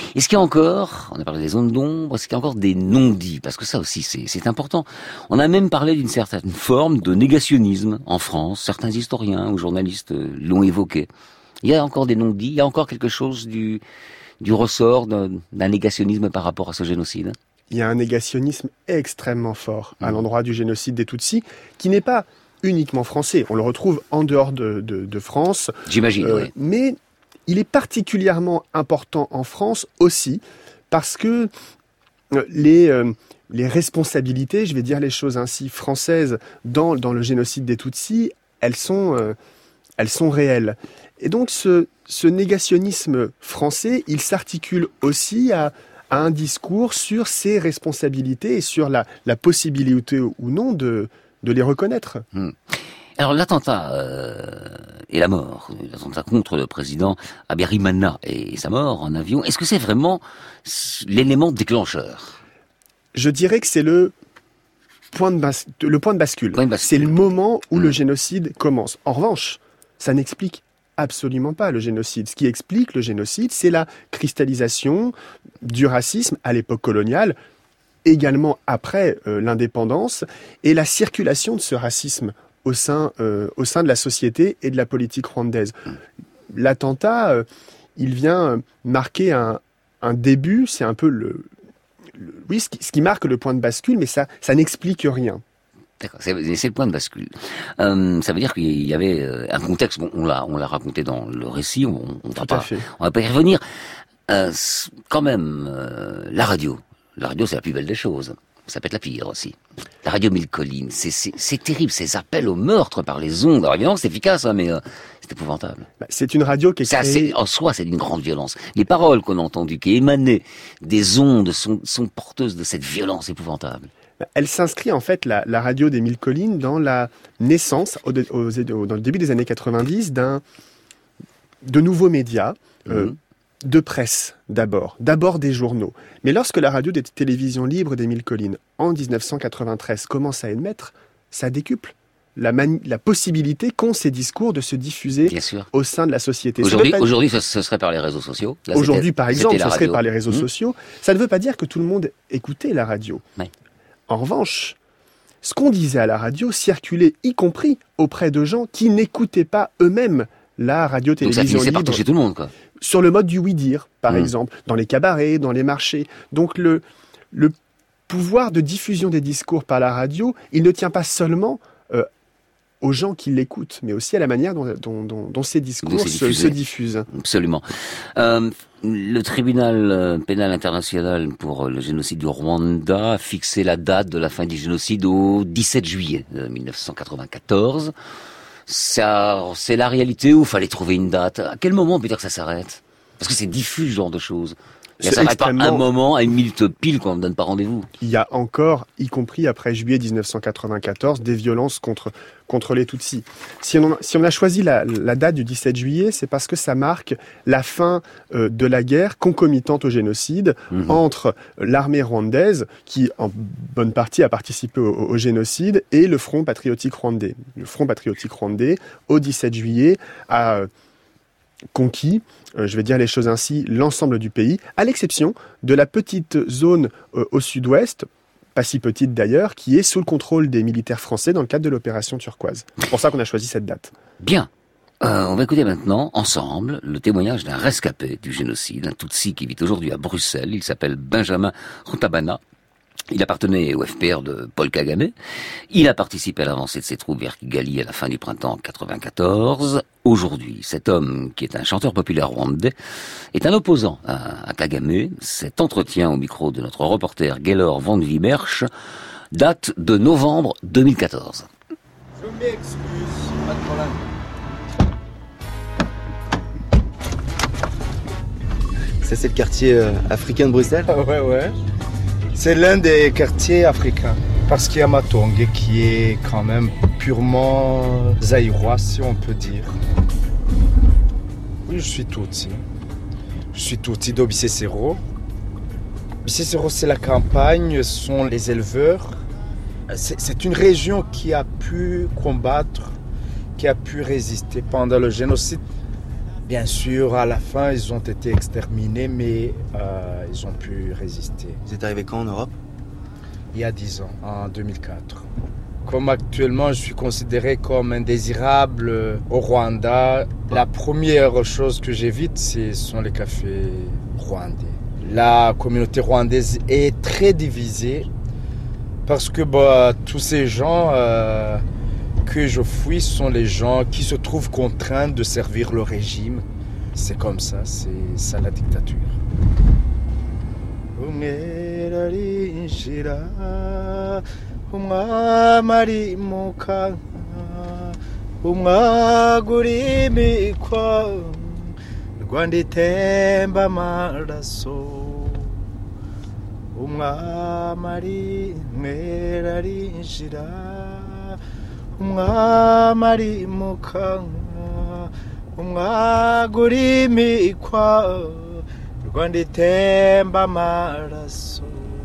Est-ce qu'il y a encore, on a parlé des zones d'ombre, est-ce qu'il y a encore des non-dits? Parce que ça aussi, c'est, c'est important. On a même parlé d'une certaine forme de négationnisme en France. Certains historiens ou journalistes l'ont évoqué. Il y a encore des non-dits, il y a encore quelque chose du, du ressort d'un, d'un négationnisme par rapport à ce génocide. Il y a un négationnisme extrêmement fort à l'endroit du génocide des Tutsis, qui n'est pas uniquement français. On le retrouve en dehors de, de, de France. J'imagine, euh, oui. Mais il est particulièrement important en France aussi, parce que les, euh, les responsabilités, je vais dire les choses ainsi, françaises dans, dans le génocide des Tutsis, elles sont, euh, elles sont réelles. Et donc ce, ce négationnisme français, il s'articule aussi à, à un discours sur ses responsabilités et sur la, la possibilité ou non de, de les reconnaître. Mmh. Alors l'attentat euh, et la mort, l'attentat contre le président Habyarimana et sa mort en avion, est-ce que c'est vraiment l'élément déclencheur? Je dirais que c'est le point de, bas- le point de bascule. Point de bascule. C'est le moment où mmh. le génocide commence. En revanche, ça n'explique absolument pas le génocide. Ce qui explique le génocide, c'est la cristallisation du racisme à l'époque coloniale, également après euh, l'indépendance, et la circulation de ce racisme au sein, euh, au sein de la société et de la politique rwandaise. L'attentat, euh, il vient marquer un, un début, c'est un peu le... le oui, ce qui, ce qui marque le point de bascule, mais ça, ça n'explique rien. D'accord, c'est, c'est le point de bascule. Euh, ça veut dire qu'il y avait euh, un contexte, bon, on l'a, on l'a raconté dans le récit, on, on va pas, on va pas y revenir. Euh, quand même, euh, la radio, la radio c'est la plus belle des choses. Ça peut être la pire aussi. La radio Mille Collines, c'est, c'est, c'est terrible, ces appels au meurtre par les ondes. Alors évidemment, c'est efficace, hein, mais euh, c'est épouvantable. Bah, c'est une radio qui est ça, créée... c'est, en soi, c'est d'une grande violence. Les paroles qu'on a entendues, qui émanaient des ondes, sont, sont porteuses de cette violence épouvantable. Elle s'inscrit en fait, la, la radio des Mille Collines, dans la naissance, au, au, au, dans le début des années quatre-vingt-dix, d'un, de nouveaux médias, mmh. euh, de presse d'abord, d'abord des journaux. Mais lorsque la radio des télévisions libres des Mille Collines, en dix-neuf cent quatre-vingt-treize, commence à émettre, ça décuple la, mani- la possibilité qu'ont ces discours de se diffuser au sein de la société. Aujourd'hui, pas... aujourd'hui ce, ce serait par les réseaux sociaux. Là, aujourd'hui, par exemple, ce serait par les réseaux mmh. sociaux. Ça ne veut pas dire que tout le monde écoutait la radio. Ouais. En revanche, ce qu'on disait à la radio circulait, y compris auprès de gens qui n'écoutaient pas eux-mêmes la radio-télévision libre. Donc ça finissait par toucher tout le monde, quoi. Sur le mode du oui-dire, par mmh. exemple, dans les cabarets, dans les marchés. Donc le, le pouvoir de diffusion des discours par la radio, il ne tient pas seulement euh, aux gens qui l'écoutent, mais aussi à la manière dont, dont, dont, dont ces discours se, se diffusent. Absolument. Euh, le tribunal pénal international pour le génocide du Rwanda a fixé la date de la fin du génocide au dix-sept juillet dix-neuf cent quatre-vingt-quatorze. Ça, c'est la réalité ou fallait trouver une date? À quel moment on peut dire que ça s'arrête? Parce que c'est diffus ce genre de choses. Ça s'arrête extrêmement... pas un moment, à une minute pile quand on ne donne pas rendez-vous. Il y a encore, y compris après juillet dix-neuf cent quatre-vingt-quatorze, des violences contre, contre les Tutsis. Si on, a, si on a choisi la, la date du dix-sept juillet, c'est parce que ça marque la fin euh, de la guerre concomitante au génocide mmh. entre l'armée rwandaise, qui en bonne partie a participé au, au génocide, et le Front patriotique rwandais. Le Front patriotique rwandais, au dix-sept juillet, a... Euh, conquis, euh, je vais dire les choses ainsi, l'ensemble du pays, à l'exception de la petite zone euh, au sud-ouest, pas si petite d'ailleurs, qui est sous le contrôle des militaires français dans le cadre de l'opération Turquoise. C'est pour ça qu'on a choisi cette date. Bien. Euh, on va écouter maintenant, ensemble, le témoignage d'un rescapé du génocide, un Tutsi qui vit aujourd'hui à Bruxelles. Il s'appelle Benjamin Rutabana. Il appartenait au F P R de Paul Kagame. Il a participé à l'avancée de ses troupes vers Kigali à la fin du printemps quatre-vingt-quatorze. Aujourd'hui, cet homme, qui est un chanteur populaire rwandais, est un opposant à, à Kagame. Cet entretien au micro de notre reporter Gaylor Van Wiemersch date de novembre deux mille quatorze. Je m'excuse, pas de problème. Ça, c'est le quartier euh, africain de Bruxelles? Ouais, ouais. C'est l'un des quartiers africains. Parce qu'il y a Matonge qui est quand même purement zaïrois, si on peut dire. Oui, je suis Tutsi. Je suis Tutsi d'Obisesero. Obisesero, c'est la campagne, ce sont les éleveurs. C'est, c'est une région qui a pu combattre, qui a pu résister pendant le génocide. Bien sûr, à la fin, ils ont été exterminés, mais euh, ils ont pu résister. Vous êtes arrivé quand en Europe? Il y a dix ans, en deux mille quatre. Comme actuellement, je suis considéré comme indésirable au Rwanda, la première chose que j'évite, ce sont les cafés rwandais. La communauté rwandaise est très divisée parce que bah, tous ces gens euh, que je fuis sont les gens qui se trouvent contraints de servir le régime. C'est comme ça, c'est ça la dictature. Rwanda itemba amaraso, umwami ari mwera arinjira, umwami ari mu kanwa, umwagura imikwa, Rwanda itemba amaraso.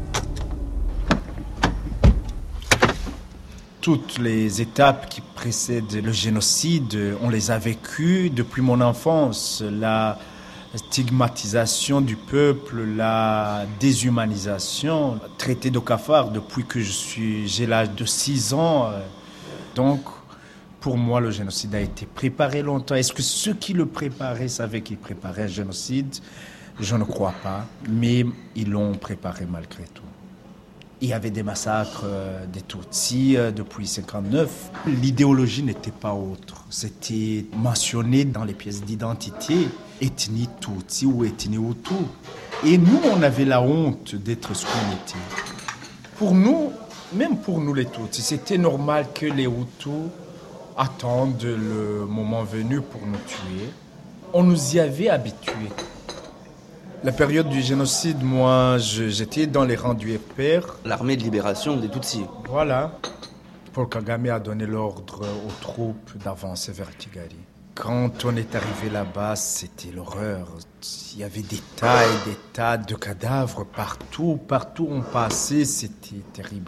Toutes les étapes qui précèdent le génocide, on les a vécues depuis mon enfance. La stigmatisation du peuple, la déshumanisation, traité de cafard depuis que je suis, j'ai l'âge de six ans. Donc, pour moi, le génocide a été préparé longtemps. Est-ce que ceux qui le préparaient savaient qu'ils préparaient un génocide? Je ne crois pas, mais ils l'ont préparé malgré tout. Il y avait des massacres euh, des Tutsis euh, depuis mille neuf cent cinquante-neuf. L'idéologie n'était pas autre. C'était mentionné dans les pièces d'identité, ethnie Tutsi ou ethnie Hutu. Et nous, on avait la honte d'être ce qu'on était. Pour nous, même pour nous les Tutsis, c'était normal que les Hutus attendent le moment venu pour nous tuer. On nous y avait habitués. La période du génocide, moi, je, j'étais dans les rangs du F P R. L'armée de libération des Tutsis. Voilà. Paul Kagame a donné l'ordre aux troupes d'avancer vers Kigali. Quand on est arrivé là-bas, c'était l'horreur. Il y avait des tas et des tas de cadavres partout. Partout où on passait, c'était terrible,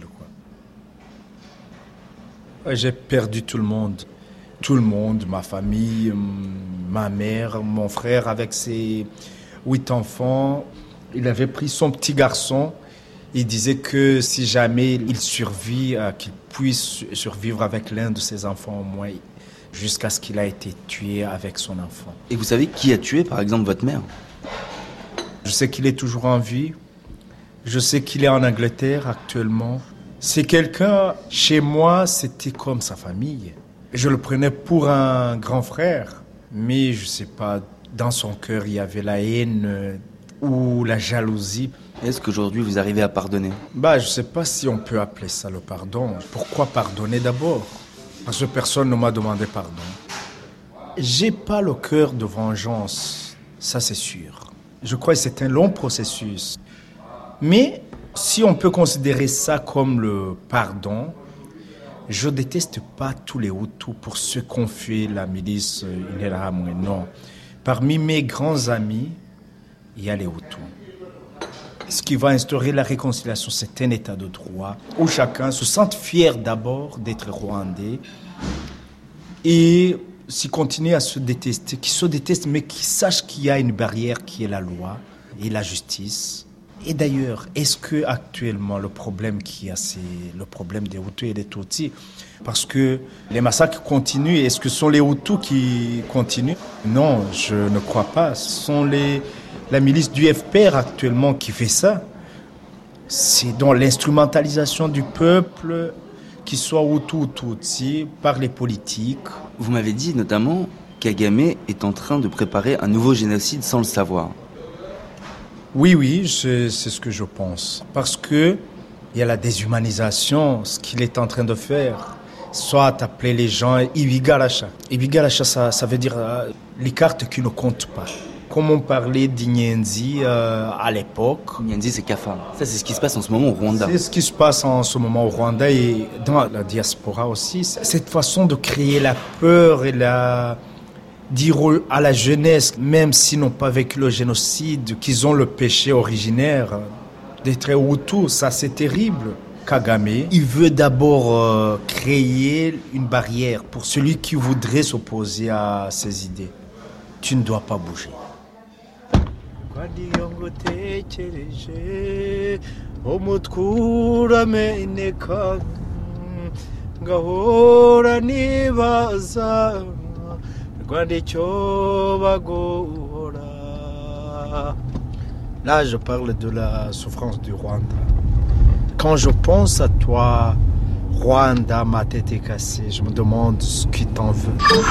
quoi. J'ai perdu tout le monde. Tout le monde, ma famille, ma mère, mon frère avec ses huit enfants. Il avait pris son petit garçon. Il disait que si jamais il survit, euh, qu'il puisse survivre avec l'un de ses enfants au moins, jusqu'à ce qu'il a été tué avec son enfant. Et vous savez qui a tué, par exemple, votre mère? Je sais qu'il est toujours en vie. Je sais qu'il est en Angleterre actuellement. C'est quelqu'un, chez moi, c'était comme sa famille. Je le prenais pour un grand frère, mais je sais pas, dans son cœur, il y avait la haine ou la jalousie. Est-ce qu'aujourd'hui, vous arrivez à pardonner? Bah, je sais pas si on peut appeler ça le pardon. Pourquoi pardonner d'abord? Parce que personne ne m'a demandé pardon. J'ai pas le cœur de vengeance, ça c'est sûr. Je crois que c'est un long processus. Mais si on peut considérer ça comme le pardon, je déteste pas tous les Hutus pour ce qu'ont fait la milice Interahamwe, non. Parmi mes grands amis, il y a les Hutus. Ce qui va instaurer la réconciliation, c'est un état de droit où chacun se sente fier d'abord d'être rwandais et s'y continue à se détester, qui se déteste mais qui sache qu'il y a une barrière qui est la loi et la justice. Et d'ailleurs, est-ce que actuellement le problème qu'il y a, c'est le problème des Hutus et des Tutsis? Parce que les massacres continuent. Est-ce que ce sont les Hutus qui continuent? Non, je ne crois pas. Ce sont les, la milice du F P R actuellement qui fait ça. C'est dans l'instrumentalisation du peuple, qu'il soit Hutu ou Tutsi, par les politiques. Vous m'avez dit notamment Kagame est en train de préparer un nouveau génocide sans le savoir. Oui, oui, c'est, c'est ce que je pense. Parce que il y a la déshumanisation, ce qu'il est en train de faire. Soit appeler les gens Ibigaracha. Ibigaracha, ça, ça veut dire euh, les cartes qui ne comptent pas. Comme on parlait d'Inyenzi euh, à l'époque. Inyenzi, c'est Kafa. Ça, c'est ce qui se passe en ce moment au Rwanda. C'est ce qui se passe en ce moment au Rwanda et dans la diaspora aussi. Cette façon de créer la peur et la... dire à la jeunesse, même s'ils n'ont pas vécu le génocide, qu'ils ont le péché originaire d'être Hutu, ça c'est terrible. Kagame, il veut d'abord euh, créer une barrière pour celui qui voudrait s'opposer à ces idées. tu ne dois pas bouger. Là, je parle de la souffrance du Rwanda. Quand je pense à toi, Rwanda, ma tête est cassée, je me demande ce qui t'en veut.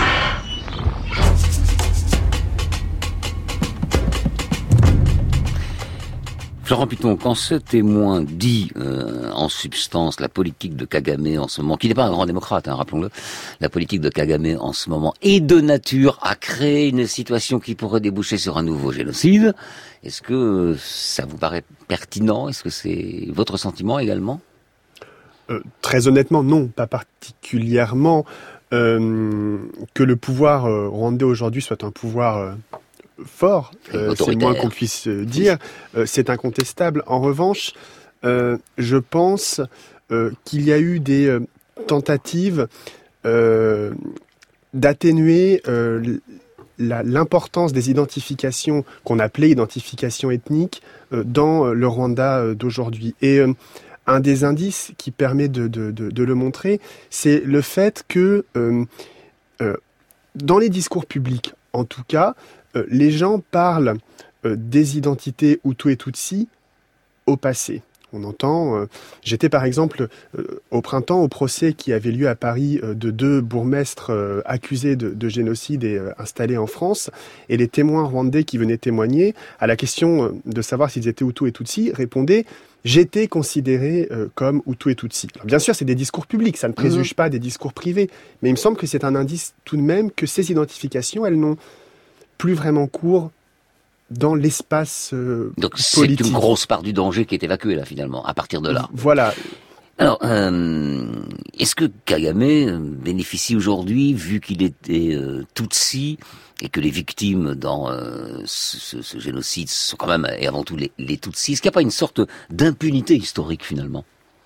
Florent Piton, quand ce témoin dit euh, en substance la politique de Kagame en ce moment, qui n'est pas un grand démocrate, hein, rappelons-le, la politique de Kagame en ce moment est de nature à créer une situation qui pourrait déboucher sur un nouveau génocide, est-ce que ça vous paraît pertinent? Est-ce que c'est votre sentiment également? euh, Très honnêtement, non, pas particulièrement. Euh, que le pouvoir euh, rwandais aujourd'hui soit un pouvoir... Euh, fort, euh, c'est le moins qu'on puisse dire, euh, c'est incontestable. En revanche, euh, je pense euh, qu'il y a eu des euh, tentatives euh, d'atténuer euh, la, l'importance des identifications qu'on appelait identifications ethniques euh, dans le Rwanda euh, d'aujourd'hui. Et euh, un des indices qui permet de, de, de, de le montrer, c'est le fait que euh, euh, dans les discours publics, en tout cas, les gens parlent euh, des identités Hutu et Tutsi au passé. On entend... Euh, j'étais par exemple euh, au printemps au procès qui avait lieu à Paris euh, de deux bourgmestres euh, accusés de, de génocide et euh, installés en France. Et les témoins rwandais qui venaient témoigner à la question euh, de savoir s'ils étaient Hutu et Tutsi répondaient « J'étais considéré euh, comme Hutu et Tutsi ». Alors bien sûr, c'est des discours publics, ça ne préjuge mmh. pas des discours privés. Mais il me semble que c'est un indice tout de même que ces identifications, elles n'ont plus vraiment court dans l'espace euh, Donc politique. C'est une grosse part du danger qui est évacuée là finalement, à partir de là. Voilà. Alors, euh, est-ce que Kagame bénéficie aujourd'hui, vu qu'il était euh, Tutsi, et que les victimes dans euh, ce, ce, ce génocide sont quand même, et avant tout, les, les Tutsis, est-ce qu'il n'y a pas une sorte d'impunité historique finalement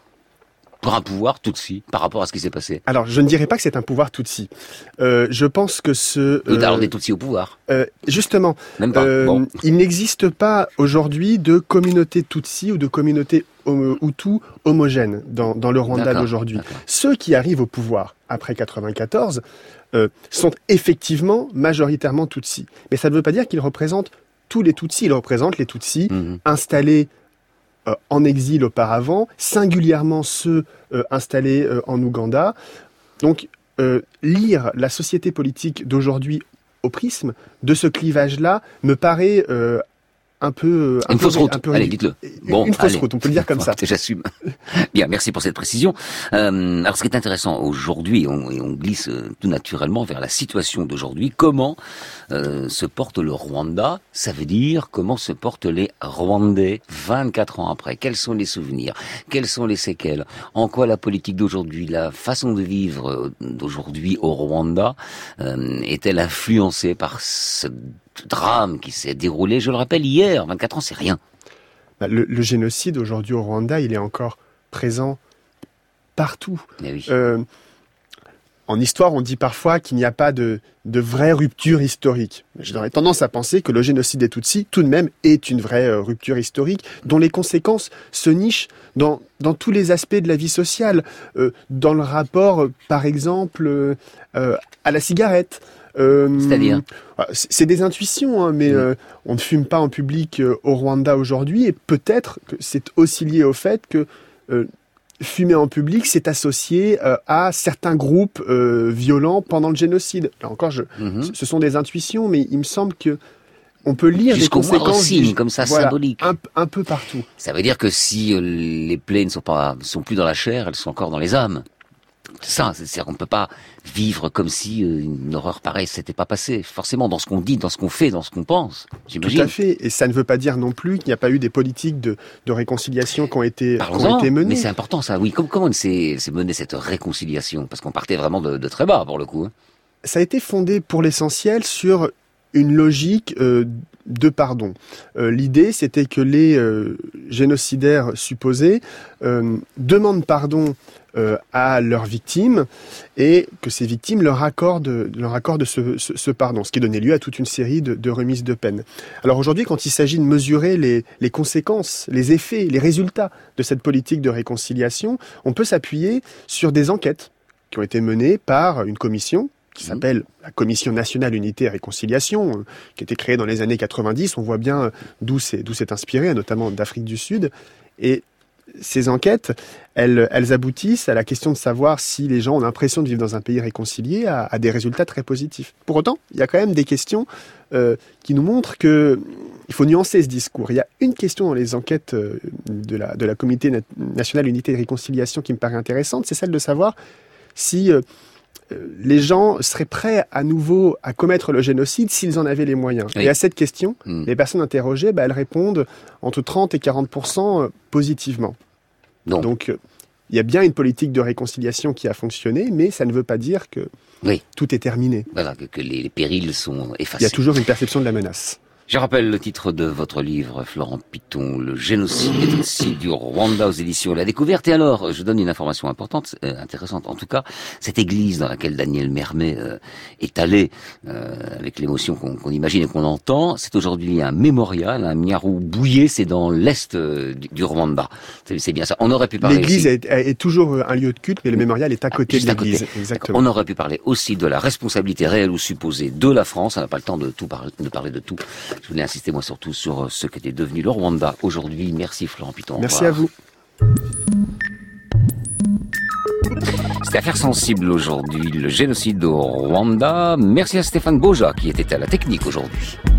pour un pouvoir Tutsi par rapport à ce qui s'est passé? Alors, je ne dirais pas que c'est un pouvoir Tutsi. Euh, je pense que ce... Euh, alors des Tutsis au pouvoir euh, Justement, Même pas. Euh, Bon. il n'existe pas aujourd'hui de communauté Tutsi ou de communauté euh, Hutu homogène dans, dans le Rwanda D'accord, d'aujourd'hui. d'accord. Ceux qui arrivent au pouvoir après quatre-vingt-quatorze euh, sont effectivement majoritairement Tutsi. Mais ça ne veut pas dire qu'ils représentent tous les Tutsis. Ils représentent les Tutsis Mmh. installés Euh, en exil auparavant, singulièrement ceux euh, installés euh, en Ouganda. Donc, euh, lire la société politique d'aujourd'hui au prisme de ce clivage-là me paraît euh, un peu... Un une peu, fausse route, un peu allez, dites-le. Bon, une fausse allez. route, on peut le dire comme ça. J'assume. Bien, merci pour cette précision. Euh, alors, ce qui est intéressant aujourd'hui, on, et on glisse euh, tout naturellement vers la situation d'aujourd'hui, comment euh, se porte le Rwanda? Ça veut dire comment se portent les Rwandais vingt-quatre ans après? Quels sont les souvenirs? Quelles sont les séquelles? En quoi la politique d'aujourd'hui, la façon de vivre d'aujourd'hui au Rwanda euh, est-elle influencée par ce drame qui s'est déroulé, je le rappelle, hier, vingt-quatre ans, c'est rien. Le, le génocide aujourd'hui au Rwanda, il est encore présent partout. Mais oui. Euh, en histoire, on dit parfois qu'il n'y a pas de, de vraie rupture historique. J'aurais tendance à penser que le génocide des Tutsis, tout de même, est une vraie euh, rupture historique, dont les conséquences se nichent dans, dans tous les aspects de la vie sociale, euh, dans le rapport, euh, par exemple, euh, euh, à la cigarette. Euh, C'est-à-dire C'est des intuitions, hein, mais mmh. euh, on ne fume pas en public euh, au Rwanda aujourd'hui, et peut-être que c'est aussi lié au fait que euh, fumer en public, c'est associé euh, à certains groupes euh, violents pendant le génocide. Là encore, je, mmh. ce sont des intuitions, mais il me semble que on peut lire jusqu'au des conséquences signe, comme ça, voilà, symbolique. Un, un peu partout. Ça veut dire que si euh, les plaies ne sont pas, sont plus dans la chair, elles sont encore dans les âmes. C'est ça, c'est-à-dire qu'on ne peut pas vivre comme si euh, une horreur pareille s'était pas passée. Forcément, dans ce qu'on dit, dans ce qu'on fait, dans ce qu'on pense, j'imagine. Tout à fait, et ça ne veut pas dire non plus qu'il n'y a pas eu des politiques de, de réconciliation qui ont été, qui ont été menées. Mais c'est important ça, oui. Comment, comment s'est menée cette réconciliation? Parce qu'on partait vraiment de, de très bas, pour le coup. Hein. Ça a été fondé pour l'essentiel sur une logique euh, de pardon. Euh, l'idée, c'était que les euh, génocidaires supposés euh, demandent pardon euh, à leurs victimes et que ces victimes leur accordent, leur accordent ce, ce, ce pardon, ce qui donnait lieu à toute une série de, de remises de peine. Alors aujourd'hui, quand il s'agit de mesurer les, les conséquences, les effets, les résultats de cette politique de réconciliation, on peut s'appuyer sur des enquêtes qui ont été menées par une commission qui s'appelle la Commission nationale unité et réconciliation, euh, qui a été créée dans les années quatre-vingt-dix. On voit bien d'où c'est, d'où c'est inspiré, notamment d'Afrique du Sud. Et ces enquêtes, elles, elles aboutissent à la question de savoir si les gens ont l'impression de vivre dans un pays réconcilié, à, à des résultats très positifs. Pour autant, il y a quand même des questions euh, qui nous montrent que il faut nuancer ce discours. Il y a une question dans les enquêtes euh, de la, de la Comité nationale unité et réconciliation qui me paraît intéressante, c'est celle de savoir si euh, les gens seraient prêts à nouveau à commettre le génocide s'ils en avaient les moyens. Oui. Et à cette question, mmh. les personnes interrogées, bah, elles répondent entre trente et quarante pour cent positivement. Non. Donc, il y a bien une politique de réconciliation qui a fonctionné, mais ça ne veut pas dire que oui. tout est terminé. Voilà, que, que les, les périls sont effacés. Il y a toujours une perception de la menace. Je rappelle le titre de votre livre, Florent Piton, Le génocide du Rwanda aux éditions La Découverte. Et alors, je donne une information importante, euh, intéressante. En tout cas, cette église dans laquelle Daniel Mermet euh, est allé, euh, avec l'émotion qu'on, qu'on imagine et qu'on entend, c'est aujourd'hui un mémorial, un Nyarubouye, c'est dans l'est euh, du, du Rwanda. C'est, c'est bien ça. On aurait pu parler L'église aussi... est, est toujours un lieu de culte, mais le mémorial est à côté ah, de l'église. Côté. Exactement. On aurait pu parler aussi de la responsabilité réelle ou supposée de la France. On n'a pas le temps de tout parler, de parler de tout. Je voulais insister, moi, surtout sur ce qu'était devenu le Rwanda aujourd'hui. Merci, Florent Piton. Merci à vous. C'était Affaire sensible aujourd'hui, le génocide au Rwanda. Merci à Stéphane Boja qui était à la technique aujourd'hui.